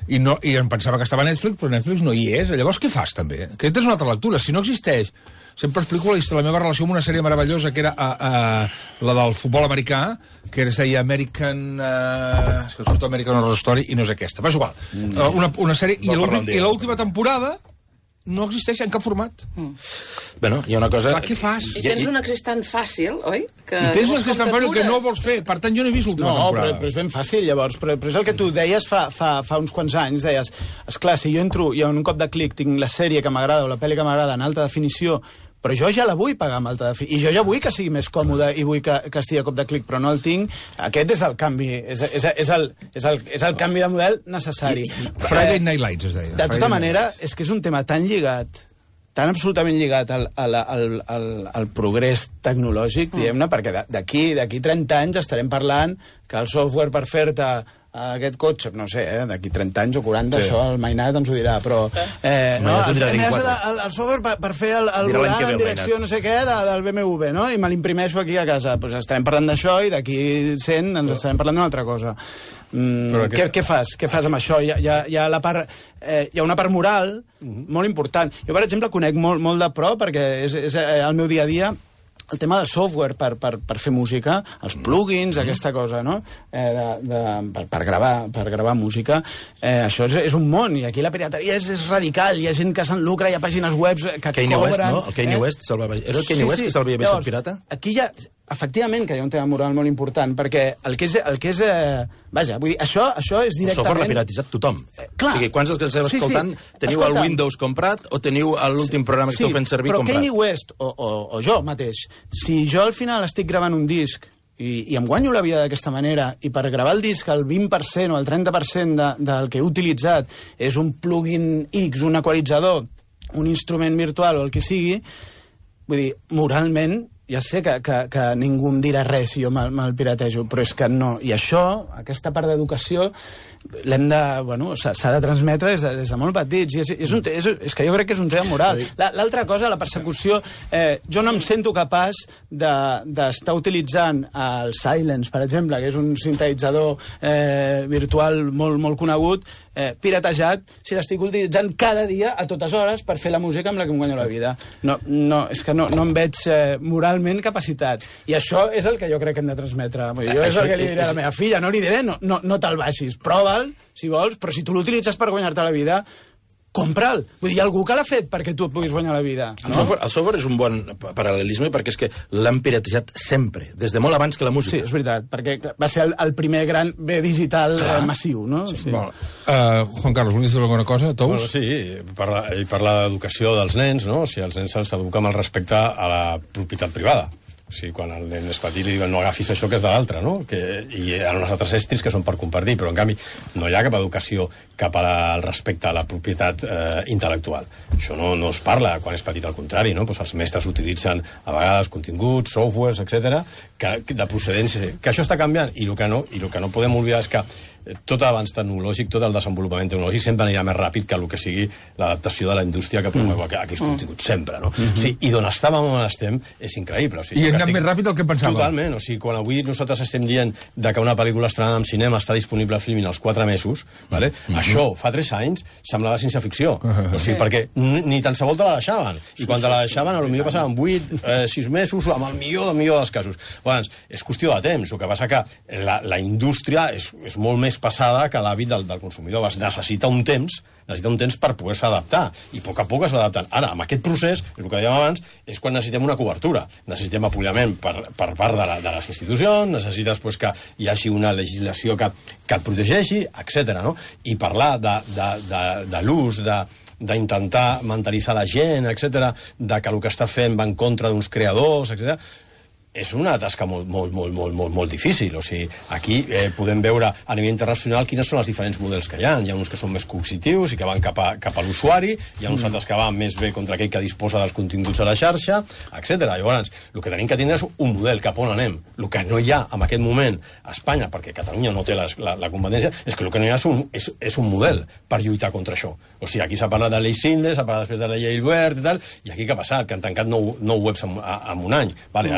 i, no, i em pensava que estava a Netflix, però Netflix no hi és. Llavors, què fas, també? Aquesta és una altra lectura. Si no existeix, sempre explico la, la meva relació amb una sèrie meravellosa que era a, a, la del futbol americà, que es deia American... Uh, és que surt American Horror Story i no és aquesta. Va, és igual. Mm. Uh, una, una sèrie... I l'última temporada no existeix en cap format. Mm. Bueno, hi ha una cosa... Clar, què fas? I tens un accés tan fàcil, oi? Que I tens un accés tan fàcil que no vols fer. Per tant, jo no he vist l'última no, temporada. No, però, però és ben fàcil, llavors. Però, però és el que tu deies fa, fa, fa uns quants anys. Deies, esclar, si jo entro i en un cop de clic tinc la sèrie que m'agrada o la pel·li que m'agrada en alta definició, però jo ja la vull pagar amb alta definició. I jo ja vull que sigui més còmode i vull que, que estigui a cop de clic, però no el tinc. Aquest és el canvi, és, és, és, el, és, el, és el canvi de model necessari. Friday Night Lights, es deia. De tota manera, és que és un tema tan lligat, tan absolutament lligat al, al, al, al, al progrés tecnològic, diguem-ne, perquè d'aquí d'aquí trenta anys estarem parlant que el software per fer-te aquest cotxe, no sé, eh, d'aquí trenta anys o quaranta, sí. Això el Mainat ens ho dirà, però... Eh, no, el, el, el, el software per, per fer el, el volant en direcció no sé què de, del B M W, no? I me l'imprimeixo aquí a casa. Pues estarem parlant d'això i d'aquí cent ens estarem parlant d'una altra cosa. Mm, aquesta... què, què fas? Què fas amb això? Hi ha, hi ha, hi ha, la part, eh, hi ha una part moral uh-huh. molt important. Jo, per exemple, conec molt, molt de prop, perquè és, és el meu dia a dia, el tema del software per, per, per fer música, els plugins, mm. aquesta cosa, no? Eh, de, de, per, per, gravar, per gravar música, eh, això és, és un món, i aquí la pirateria és, és radical, hi ha gent que se'n lucra, hi ha pàgines web que Kanye cobren... West, no? El Kanye eh? West se'l va... Era el Kanye sí, West sí. que se'l havia vist pirata? Aquí hi ha... Efectivament que hi ha un tema moral molt important, perquè el que és... El que és eh, vaja, vull dir, això, això és directament... El software l'ha piratitzat tothom. Eh, clar. O sigui, quants dels que esteu sí, escoltant sí. teniu Escolta, el Windows comprat o teniu l'últim programa que sí, esteu fent servir però comprat? Kanye West, o, o, o jo mateix, si jo al final estic gravant un disc i, i em guanyo la vida d'aquesta manera, i per gravar el disc el vint per cent o el trenta per cent de, del que he utilitzat és un plugin X, un equalitzador, un instrument virtual o el que sigui, vull dir, moralment ja sé que, que, que ningú em dirà res si jo me'l me piratejo, però és que no. I això, aquesta part d'educació, l'hem de... Bueno, s'ha de transmetre des de, des de molt petits. I és, és, un, és, és que jo crec que és un tema moral. L'altra cosa, la persecució... Eh, jo no em sento capaç d'estar de, utilitzant el Silence, per exemple, que és un sintetitzador eh, virtual molt, molt conegut, eh, piratejat, si l'estic utilitzant cada dia, a totes hores, per fer la música amb la que em guanyo la vida. No, no, és que no, no em veig eh, moralment capacitat. I això és el que jo crec que hem de transmetre. Jo és el que li diré a la meva filla. No li diré, no, no, no te'l baixis, prova'l, si vols, però si tu l'utilitzes per guanyar-te la vida, compra'l. Vull dir, hi ha algú que l'ha fet perquè tu et puguis guanyar la vida. No? El, software, el software és un bon paral·lelisme perquè és que l'han piratejat sempre, des de molt abans que la música. Sí, és veritat, perquè va ser el, el primer gran bé digital eh, massiu, no? Sí. Sí. Bueno, uh, Juan Carlos, volies dir alguna cosa? Tous? Bueno, sí, parla, ell parla d'educació dels nens, no? O sigui, els nens se'ls educa amb el respecte a la propietat privada. O sigui, quan el nen és petit li diuen no agafis això que és de l'altre, no? Que, i hi ha uns altres estris que són per compartir, però en canvi no hi ha cap educació cap al respecte a la propietat eh, intel·lectual. Això no, no es parla quan és petit, al contrari, no? Pues els mestres utilitzen a vegades continguts, softwares, etcètera, que, de procedència, que això està canviant, i el que no, i el que no podem oblidar és que tot l'avanç tecnològic, tot el desenvolupament tecnològic sempre anirà més ràpid que el que sigui l'adaptació de la indústria que promou mm. aquells mm. continguts, sempre, no? Mm -hmm. O sigui, i d'on estàvem on estem és increïble. O sigui, I hem anat estic... més ràpid del que pensàvem. Totalment, o sigui, quan avui nosaltres estem dient de que una pel·lícula estrenada en cinema està disponible a Filmin als quatre mesos, vale? Mm -hmm. Això, fa tres anys, semblava ciència ficció. Uh -huh. O sigui, perquè ni, ni tan se volta la deixaven. I quan te la deixaven, potser passaven vuit, eh, sis mesos, amb el millor del millor dels casos. Llavors, és qüestió de temps. El que passa que la, la indústria és, és molt més passada que la l'hàbit del, del consumidor. Es necessita un temps, necessita un temps per poder-se adaptar, i a poc a poc es va adaptant. Ara, amb aquest procés, és el que dèiem abans, és quan necessitem una cobertura. Necessitem apoyament per, per part de, la, de les institucions, necessites pues, que hi hagi una legislació que, que et protegeixi, etcètera. No? I parlar de, de, de, de l'ús, de d'intentar mentalitzar la gent, etcètera, de que el que està fent va en contra d'uns creadors, etcètera, és una tasca molt, molt, molt, molt, molt, molt difícil. O sigui, aquí eh, podem veure a nivell internacional quines són els diferents models que hi ha. Hi ha uns que són més coercitius i que van cap a, cap a l'usuari, hi ha uns mm. altres que van més bé contra aquell que disposa dels continguts a la xarxa, etcètera. Llavors, el que tenim que tindre és un model, cap on anem. El que no hi ha en aquest moment a Espanya, perquè Catalunya no té les, la, la competència, és que el que no hi ha és un, és, és un model per lluitar contra això. O sigui, aquí s'ha parlat de llei Sinde, s'ha parlat després de la llei Albert i tal, i aquí què ha passat? Que han tancat nou, nou webs en, en un any. Vale, ara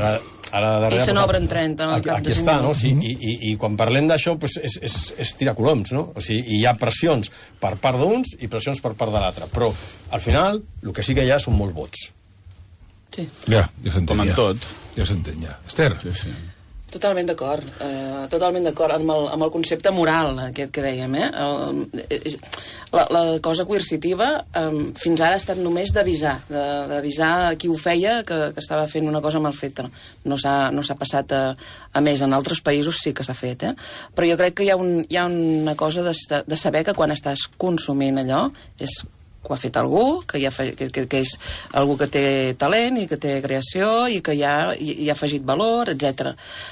Ara, ara darrere, I se n'obren trenta en el aquí, cap de aquí cinc està, no? minuts. O sigui, i, i, I quan parlem d'això, pues, és, és, és tirar coloms, no? O sigui, i hi ha pressions per part d'uns i pressions per part de l'altre. Però, al final, el que sí que hi ha són molts vots. Sí. Ja, ja s'entén, Com en ja. tot. Ja s'entén, ja. Esther. Sí, sí. Totalment d'acord, eh, totalment d'acord amb, el, amb el concepte moral aquest que dèiem, eh? El, la, la cosa coercitiva eh, fins ara ha estat només d'avisar, de- d'avisar a qui ho feia que, que estava fent una cosa mal feta. No s'ha no s'ha passat a, a més, en altres països sí que s'ha fet, eh? Però jo crec que hi ha, un, hi ha una cosa de, de saber que quan estàs consumint allò és que ho ha fet algú, que, hi ha, fe- que, que, que és algú que té talent i que té creació i que hi ha, hi, hi ha afegit valor, etcètera.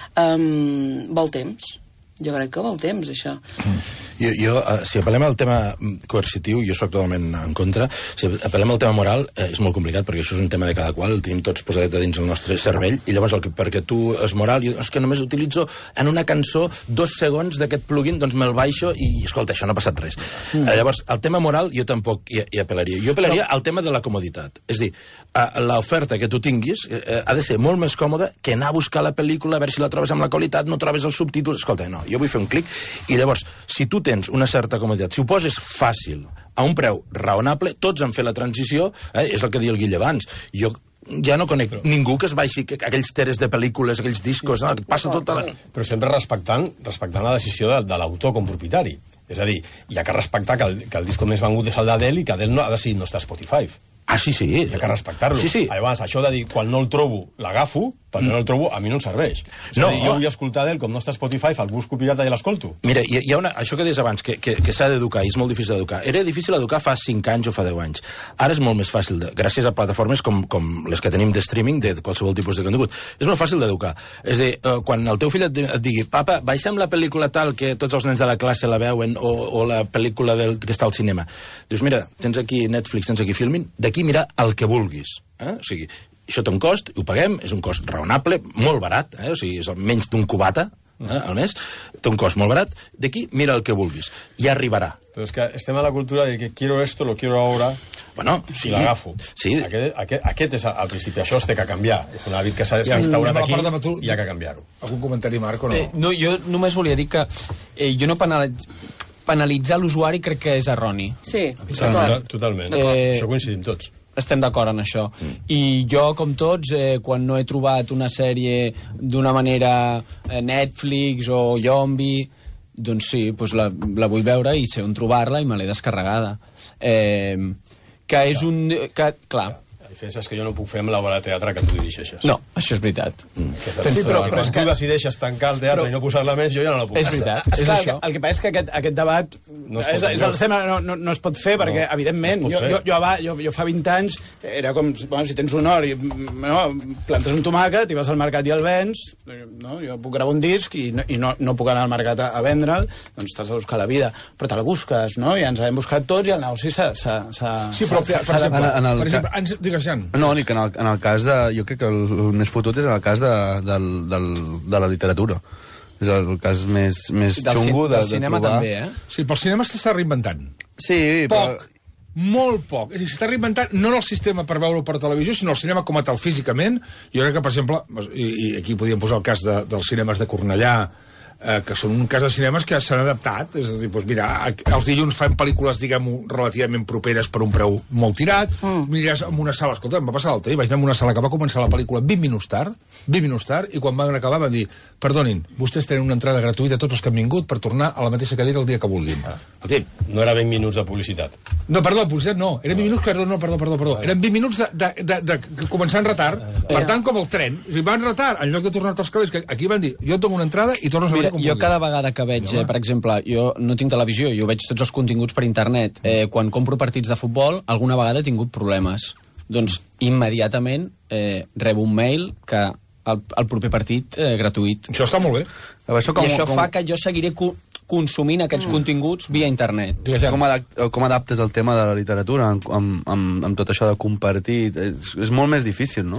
Um, vol temps. Jo crec que vol temps, això. Jo, jo eh, si apel·lem al tema coercitiu, jo sóc totalment en contra. Si apel·lem al tema moral, eh, és molt complicat, perquè això és un tema de cada qual, el tenim tots posadet a dins el nostre cervell, i llavors, el que, perquè tu és moral, jo és que només utilitzo en una cançó dos segons d'aquest plugin, doncs me'l baixo i, escolta, això no ha passat res. Mm. Eh, llavors, el tema moral, jo tampoc hi, hi apel·laria. Jo apel·laria Però... al tema de la comoditat. És a dir, eh, l'oferta que tu tinguis eh, ha de ser molt més còmoda que anar a buscar la pel·lícula, a veure si la trobes amb la qualitat, no trobes els subtítols. Escolta, no, jo vull fer un clic, i llavors, si tu tens una certa comoditat, si ho poses fàcil, a un preu raonable, tots han fet la transició, eh, és el que deia el Guille abans. Jo ja no conec però... ningú que es baixi que, aquells teres de pel·lícules, aquells discos, no? Que passa tota la... Però sempre respectant, respectant la decisió de, de l'autor com propietari. És a dir, hi ha que respectar que el, que el disco més vengut és el d'Adele i que Adele no ha decidit no estar a Spotify. Ah, sí, sí. Hi ha que respectar-lo. Sí, sí. Llavors, això de dir, quan no el trobo, l'agafo, perquè no el trobo, a mi no em serveix. És No. a dir, jo vull escoltar d'ell, com no està a Spotify, el busco pirata i l'escolto. Mira, hi, hi ha una, això que deies abans, que, que, que s'ha d'educar, i és molt difícil d'educar. Era difícil educar fa cinc anys o fa deu anys. Ara és molt més fàcil, de, gràcies a plataformes com, com les que tenim de streaming, de qualsevol tipus de contingut. És molt fàcil d'educar. És a dir, eh, quan el teu fill et, et digui, papa, baixa'm la pel·lícula tal que tots els nens de la classe la veuen, o, o la pel·lícula del, que està al cinema. Dius, mira, tens aquí Netflix, tens aquí Filmin, d'aquí mira el que vulguis. Eh? O sigui, això té un cost, i ho paguem, és un cost raonable, molt barat, eh? O sigui, és menys d'un cubata eh, al mes, té un cost molt barat, d'aquí mira el que vulguis, i arribarà. Però és que estem a la cultura de que quiero esto, lo quiero ahora, Bueno, sí, i l'agafo. Sí. Aquest, aquest, aquest és el principi, això es té que canviar. És un hàbit que s'ha s'ha instaurat aquí i hi ha que canviar-ho. Algun comentari, Marc, o no? Eh, no, jo només volia dir que eh, jo no penalitz... penalitzar l'usuari crec que és erroni. Sí, Total, d'acord. totalment. Eh, Això coincidim tots. Estem d'acord en això. Mm. I jo, com tots, eh, quan no he trobat una sèrie d'una manera eh, Netflix o Yombi, doncs sí, doncs la, la vull veure i sé on trobar-la i me l'he descarregada. Eh, que és un... Que, clar, La diferència és que jo no puc fer amb l'obra de teatre que tu dirigeixes. no, això és veritat. Mm. Sí, però- però quan és tu que- decideixes tancar el teatre però- i no posar-la més, jo ja no la puc És fer. veritat, És és clar, això. el que passa és que aquest, aquest debat No es pot és, és el fer. tema, no, no, no es pot fer, perquè, No, evidentment, no es jo, pot fer. jo, jo, aba- jo, jo fa vint anys era com, bueno, si tens un hort i no, plantes un tomàquet i vas al mercat i el vens, no? Jo puc gravar un disc i no, i no, no puc anar al mercat a, a vendre'l, doncs t'has de buscar la vida. Però te la busques, no? I ens hem buscat tots i el negoci s'ha... s'ha- s'ha- Sí, però, s'ha- per s'ha de- exemple, en el per ca- exemple ens, digues, Jan. No, ni que en el, en el cas de... Jo crec que el, el més fotut és en el cas de, del, del, de la literatura. És el cas més, més Del, xungo cin de, del cinema de trobar... també, eh? Sí, però el cinema s'està reinventant. Sí, Poc, però... molt poc. És a dir, s'està reinventant no en el sistema per veure-ho per televisió, sinó el cinema com a tal físicament. Jo crec que, per exemple, i, i aquí podríem posar el cas de, dels cinemes de Cornellà, eh, que són un cas de cinemes que s'han adaptat. És a dir, doncs mira, els dilluns fan pel·lícules, diguem-ho, relativament properes per un preu molt tirat. Mm. Mires en una sala, escolta, em va passar l'altre dia, vaig anar a una sala que va començar la pel·lícula vint minuts tard, vint minuts tard, i quan van acabar van dir, perdonin, vostès tenen una entrada gratuïta tots els que han vingut per tornar a la mateixa cadira el dia que vulguin. Escolti, no era vint minuts de publicitat. No, perdó, publicitat no. Eren vint minuts, perdó, no, perdó, perdó, perdó. Eren vint minuts de, de, de, de, de començar en retard. Per tant, com el tren. Si van en retard, en lloc de tornar-te als calés, que aquí van dir, jo et dono una entrada i tornes a Mira, veure com jo vulguis. cada vegada que veig, eh, per exemple, jo no tinc televisió, jo veig tots els continguts per internet. Eh, quan compro partits de futbol, alguna vegada he tingut problemes. Doncs immediatament eh, rebo un mail que el, el proper partit eh, gratuït. Això està molt bé. Això com, I això com, fa que jo seguiré co consumint aquests mm. continguts via internet. com, adapt, com adaptes el tema de la literatura amb, amb, amb, amb tot això de compartir? És, és molt més difícil, no?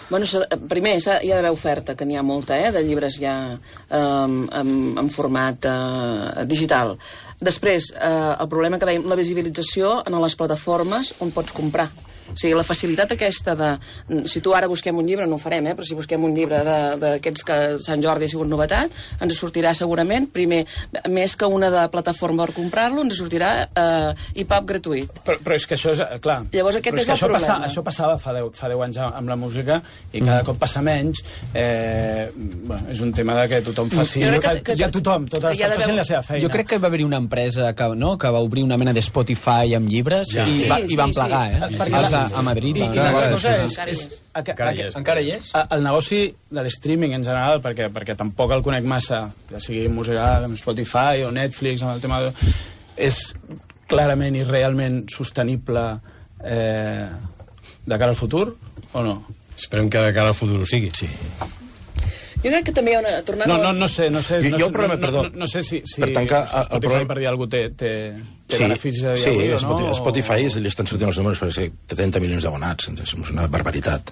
Bueno, primer, hi ha d'haver oferta, que n'hi ha molta, eh, de llibres ja eh, en, en format eh, digital. Després, eh, el problema que dèiem, la visibilització en les plataformes on pots comprar. O sigui, la facilitat aquesta de... Si tu ara busquem un llibre, no ho farem, eh? Però si busquem un llibre d'aquests que Sant Jordi ha sigut novetat, ens sortirà segurament, primer, més que una de plataforma per comprar-lo, ens sortirà eh, E P U B gratuït. Però, però és que això és... Clar. Llavors aquest és, és el això problema. Passa, això passava fa deu, fa deu anys amb la música i cada mm. cop passa menys. Eh, bueno, és un tema de que tothom faci... Que, que, que, ja tothom, totes les facin la seva feina. Jo crec que va haver-hi una empresa que, no, que va obrir una mena de Spotify amb llibres ja. i, sí, va, i van plegar, sí. eh? Perquè Els a, a Madrid. I, i la cosa és... Encara és, és. A, a, Encara hi és. Encara hi és. El negoci de l'streaming en general, perquè, perquè tampoc el conec massa, ja sigui musical, amb Spotify o Netflix, amb el tema de... és clarament i realment sostenible eh, de cara al futur, o no? Esperem que de cara al futur ho sigui. Sí. Jo crec que també hi ha una... Tornant no, no, no sé, no sé... Jo, no, jo el problema, no, perdó, no, no sé si, si per tancar... Spotify, el problema... per dir alguna cosa, té, té, té sí, beneficis a dia sí, avui, o no? Spotify, Spotify o... li estan sortint els números per ser trenta milions d'abonats, és una barbaritat.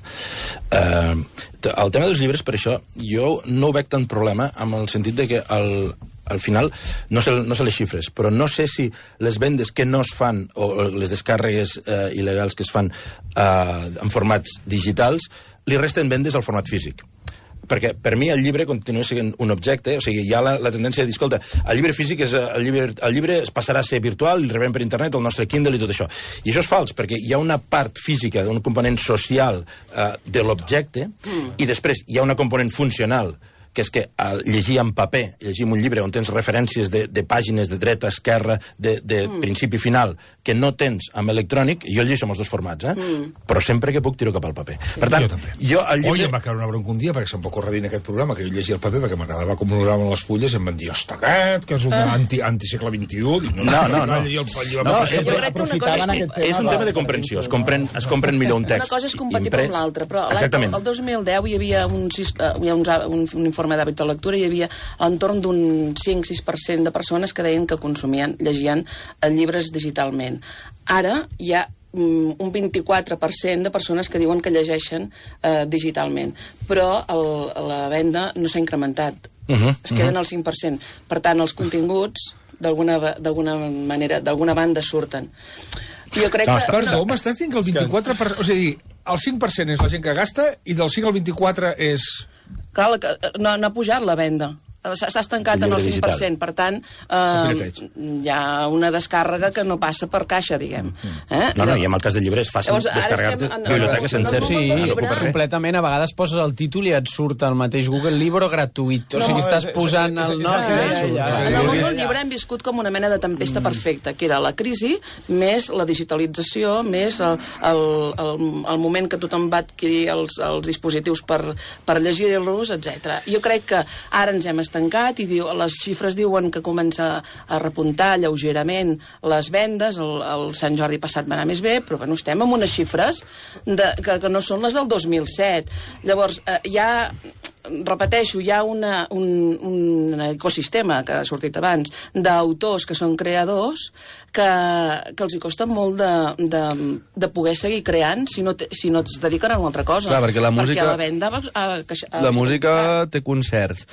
Uh, el tema dels llibres, per això, jo no ho veig tant problema amb el sentit de que el, al final, no sé, no sé les xifres, però no sé si les vendes que no es fan, o les descàrregues eh, il·legals que es fan eh, en formats digitals, li resten vendes al format físic. Perquè per mi el llibre continua sent un objecte, o sigui, hi ha la, la tendència de dir, escolta, el llibre físic és, el llibre, el llibre es passarà a ser virtual, el rebem per internet, el nostre Kindle i tot això. I això és fals, perquè hi ha una part física, un component social eh, de l'objecte, mm. i després hi ha una component funcional, que és que al llegir en paper, llegir un llibre on tens referències de, de pàgines de dreta, esquerra, de, de mm. principi final, que no tens amb electrònic, jo llegeixo amb els dos formats, eh? Mm. però sempre que puc tiro cap al paper. Sí. Per tant, jo, jo el llibre... Oi, em va caure una bronca un dia, perquè se'm va córrer dient aquest programa, que jo llegia el paper, perquè m'agradava com l'oraven les fulles, i em van dir, hosta, aquest, que és un ah. anti, antisegle vint-i-u. Dic, no, no, no. no. El, el, el, no és, és, aprofitaven aquest tema. És un tema de comprensió, es compren, es compren millor un text. Una cosa és compatible amb l'altra, però el, el dos mil deu hi havia un, sis, uh, hi ha un, un, un informe d'hàbit de lectura, hi havia a l'entorn d'un cinc a sis per cent de persones que deien que consumien, llegien llibres digitalment. Ara hi ha um, un vint-i-quatre per cent de persones que diuen que llegeixen uh, digitalment, però el, la venda no s'ha incrementat. Uh -huh, es queden uh -huh. al cinc per cent. Per tant, els continguts d'alguna manera, d'alguna banda surten. Jo crec no, que... Perdó, no. M'estàs dient que el vint-i-quatre per cent... O sigui, el cinc per cent és la gent que gasta i del cinc al vint-i-quatre és... Clar, no, no ha pujat la venda. S'ha estancat en el cinc per cent, per tant, eh, hi ha una descàrrega que no passa per caixa, diguem. Eh? No, no, i en el cas del llibre és fàcil descarregar-te biblioteca sencera. Sí, completament, a vegades poses el títol i et surt el mateix Google Libro gratuït, o sigui, estàs posant el nom... En el món del llibre hem viscut com una mena de tempesta perfecta, que era la crisi, més la digitalització, més el, el, el, el moment que tothom va adquirir els, els dispositius per, per llegir-los, etcètera. Jo crec que ara ens hem tancat i diu, les xifres diuen que comença a repuntar lleugerament les vendes, el, el Sant Jordi passat va anar més bé, però bueno, estem amb unes xifres de, que, que no són les del dos mil set. Llavors, eh, hi ha... repeteixo, hi ha una, un, un ecosistema que ha sortit abans d'autors que són creadors que, que els hi costa molt de, de, de poder seguir creant si no, te, si no es dediquen a una altra cosa. Clar, perquè la música, perquè la venda va, a, a, la música té concerts.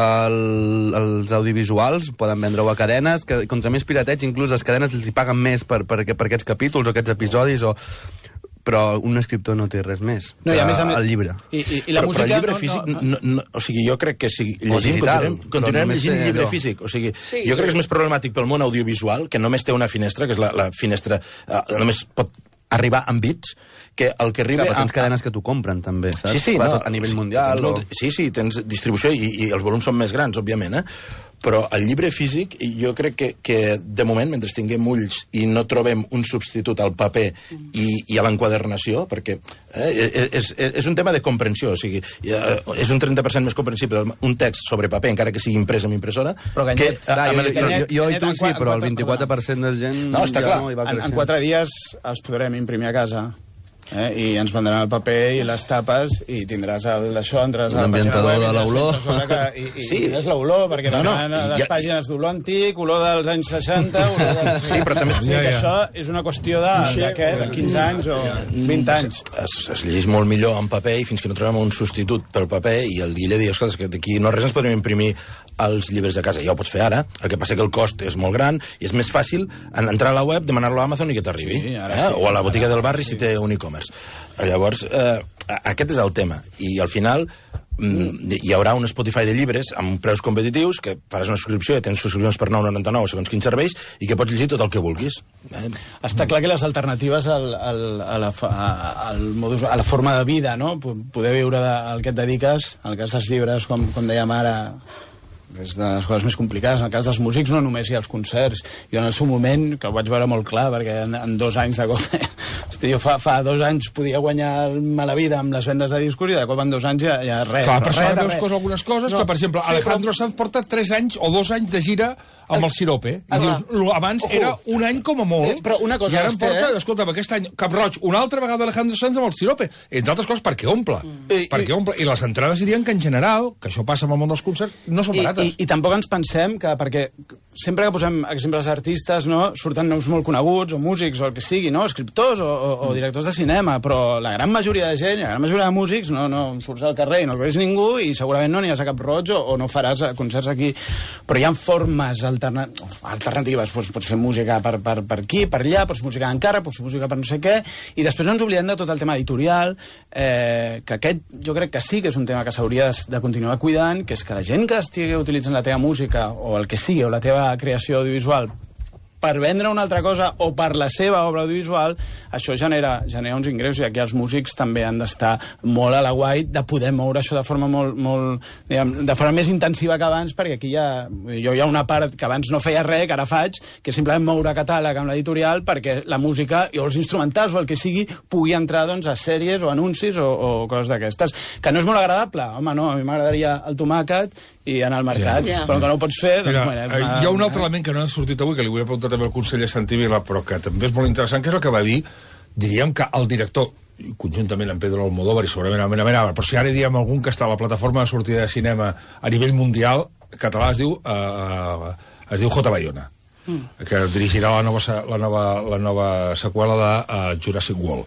El, els audiovisuals poden vendre-ho a cadenes, que contra més pirateig, inclús les cadenes els hi paguen més per, per, per aquests capítols o aquests episodis o... però un escriptor no té res més no, que a més, a més, el llibre. I, i, i la però, música... Però el llibre no, físic, no, no, no, o sigui, jo crec que si llegim, digital, continuarem, continuarem llegint llibre físic. O sigui, sí, jo crec que és més problemàtic pel món audiovisual, que només té una finestra, que és la, la finestra... Eh, només pot arribar amb bits, que el que arriba... Clar, tens cadenes que t'ho compren, també, saps? Sí, sí, Clar, no, tot a nivell sí, mundial. Tens, o... Sí, sí, tens distribució i, i els volums són més grans, òbviament, eh? Però el llibre físic, jo crec que, que de moment, mentre tinguem ulls i no trobem un substitut al paper i, i a l'enquadernació, perquè eh, és, és un tema de comprensió, o sigui, és un trenta per cent més comprensible un text sobre paper, encara que sigui imprès amb impressora, però Ganyet, que... Clar, jo, jo, jo, jo i tu sí, però el vint-quatre per cent de gent... No, està ja clar. no hi va en, en quatre dies els podrem imprimir a casa. Eh? I ens vendran el paper i les tapes i tindràs el d'això, entraràs a la pàgina L'ambientador web de i l'olor. que, i, i, Sí. i és l'olor, perquè No, no, no, no, les ja- pàgines d'olor antic, olor dels anys seixanta, olor dels... Sí, però també- O sigui, Ja, que ja. això és una qüestió de, de què? De quinze anys o vint anys. Es, es llegeix molt millor en paper i fins que no trobem un substitut pel paper i el Guille diu, esclar, que d'aquí no res ens podrem imprimir els llibres de casa. Ja ho pots fer ara, el que passa que el cost és molt gran i és més fàcil en entrar a la web, demanar-lo a Amazon i que t'arribi. Sí, ara eh? sí, O a la botiga ara del barri sí. si té un e-commerce. Llavors, eh, aquest és el tema. I al final mm, hi haurà un Spotify de llibres amb preus competitius, que faràs una subscripció i tens subscripcions per nou coma noranta-nou segons quins serveis i que pots llegir tot el que vulguis. Eh? Està clar que les alternatives al, al, a, la, fa- a, al modus, a la forma de vida, no? P- poder viure de, al que et dediques, en el cas dels llibres, com, com dèiem ara, és de les coses més complicades. En el cas dels músics no només hi ha els concerts. Jo en el seu moment, que ho vaig veure molt clar, perquè en, en dos anys de cop... Hosti, jo fa, fa dos anys podia guanyar mala vida amb les vendes de discos i de cop en dos anys ja, ja res. Clar, però però res ara de veus res. coses, algunes coses No, que, per exemple, sí, Alejandro però- Sanz porta tres anys o dos anys de gira amb el Sirope. I Ah, dius, lo- abans ojo. era un any com a molt. Eh, però una cosa I ara em és té, porta, eh? escolta'm, aquest any, Cap Roig, una altra vegada Alejandro Sanz amb el Sirope. Entre altres coses, perquè omple. I- perquè i- omple. I les entrades dirien que, en general, que això passa amb el món dels concerts, no són I, barates. i, I tampoc ens pensem que, perquè sempre que posem exemples d'artistes, no, surten noms molt coneguts, o músics, o el que sigui, no, escriptors o, o, o directors de cinema, però la gran majoria de gent, la gran majoria de músics, no, no surts al carrer i no el veus ningú i segurament no aniràs a Cap Roig o, o no faràs eh, concerts aquí. Però hi ha formes alterna alternatives. Pots, pots fer música per, per, per aquí, per allà, pots musicar encara, pots fer música per no sé què, i després no ens oblidem de tot el tema editorial, eh, que aquest jo crec que sí que és un tema que s'hauria de, de continuar cuidant, que és que la gent que estigui utilitzant la teva música o el que sigui, o la teva creació audiovisual per vendre una altra cosa o per la seva obra audiovisual, això genera, genera uns ingressos, i aquí els músics també han d'estar molt a la guait de poder moure això de forma molt, molt diguem, de forma més intensiva que abans, perquè aquí hi ha, jo hi ha una part que abans no feia res, que ara faig, que és simplement moure catàleg amb l'editorial perquè la música, o els instrumentals o el que sigui, pugui entrar doncs, a sèries o anuncis o, o coses d'aquestes. Que no és molt agradable, home, no, a mi m'agradaria el tomàquet i anar al mercat, Ja. però que no ho pots fer, doncs, Mira, bueno, és eh, una, hi ha un altre element que no ha sortit avui, que li volia preguntar també al conseller Santi Vila, però que també és molt interessant, que és el que va dir, diríem que el director, i conjuntament amb Pedro Almodóvar i segurament amb Amenabar, però si ara diem algun que està a la plataforma de sortida de cinema a nivell mundial, català es diu, eh, es diu J. Bayona, mm. que dirigirà la nova, se- la nova, la nova seqüela de uh, Jurassic World.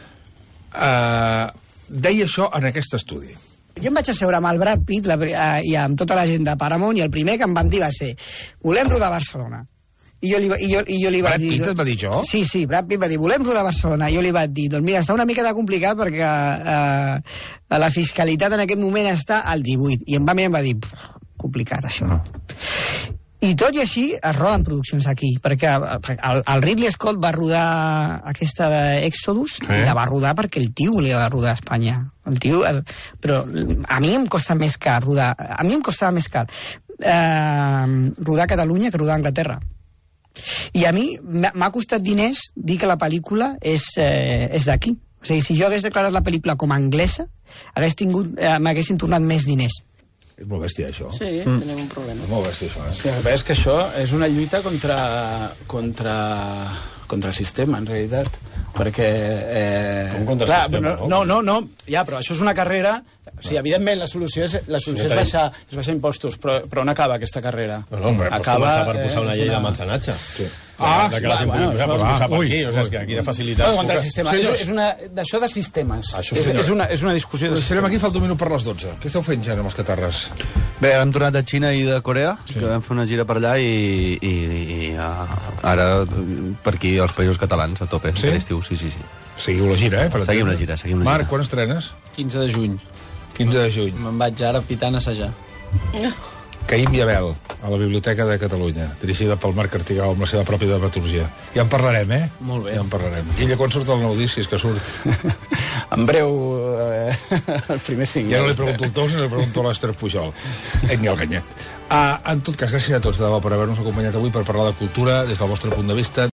Uh, deia això en aquest estudi. Jo em vaig asseure amb el Brad Pitt la, eh, i amb tota la gent de Paramount, i el primer que em van dir va ser: volem rodar a Barcelona. I jo li, va- i jo, i jo li vaig Brad dir... Pitt et va dir això? Sí, sí, Brad Pitt va dir, volem rodar a Barcelona. I jo li vaig dir, doncs mira, està una mica de complicat perquè eh, la fiscalitat en aquest moment està al divuit. I em va mirar i em va dir, complicat això. No. I tot i així es roden produccions aquí, perquè el, el Ridley Scott va rodar aquesta d'Exodus, Sí. i la va rodar perquè el tio volia rodar a Espanya. El tio, el, però a mi em costa més car rodar, a mi em costava més car eh, rodar a Catalunya que rodar a Anglaterra. I a mi m'ha m'ha costat diners dir que la pel·lícula és, eh, és d'aquí. O sigui, si jo hagués declarat la pel·lícula com a anglesa, hagués tingut, eh, m'haguessin tornat més diners. És molt bèstia, això. Sí, mm. tenim un problema. És molt bèstia, això. Eh? Sí, el que passa és que això és una lluita contra, contra, contra el sistema, en realitat. Perquè... Eh, Com contra el clar, sistema, no? no? No, no, no, ja, però això és una carrera... O sigui, evidentment, la solució és, la solució és, baixar, és baixar impostos, però, però on acaba aquesta carrera? No, no, però pots començar per posar una és llei de mecenatge. Sí. Ah, de que la gent bueno, pugui posar, això- pots posar per ui, aquí. O sigui, és que aquí de facilitats... No, contra el poques- sistema. Sí, És, no. és una, d'això de sistemes. Això, és, senyor. és, una, és una discussió de Doncs estarem aquí, sistemes. falta un minut per les dotze. Què esteu fent ja amb els catarres? Bé, hem tornat de Xina i de Corea, sí. que vam fer una gira per allà i, i, i uh, ara per aquí els països catalans a tope, Sí? a l'estiu, sí, sí, sí. Seguiu la gira, eh? Per Seguim entendre. la gira, seguim la Marc, gira. quan estrenes? quinze de juny. quinze de juny. Me'n vaig ara pitant a assajar. Caïm i Abel, a la Biblioteca de Catalunya, dirigida pel Marc Artigau amb la seva pròpia dramaturgia. Ja en parlarem, eh? Molt bé. Ja en parlarem. Guilla, quan surt el nou disc, si és que surt? En breu, eh, el primer single. Ja no li pregunto el Tous ni li pregunto a l'Ester Pujol. Eh, ni al Ganyet. Uh, en tot cas, gràcies a tots de debò per haver-nos acompanyat avui per parlar de cultura des del vostre punt de vista.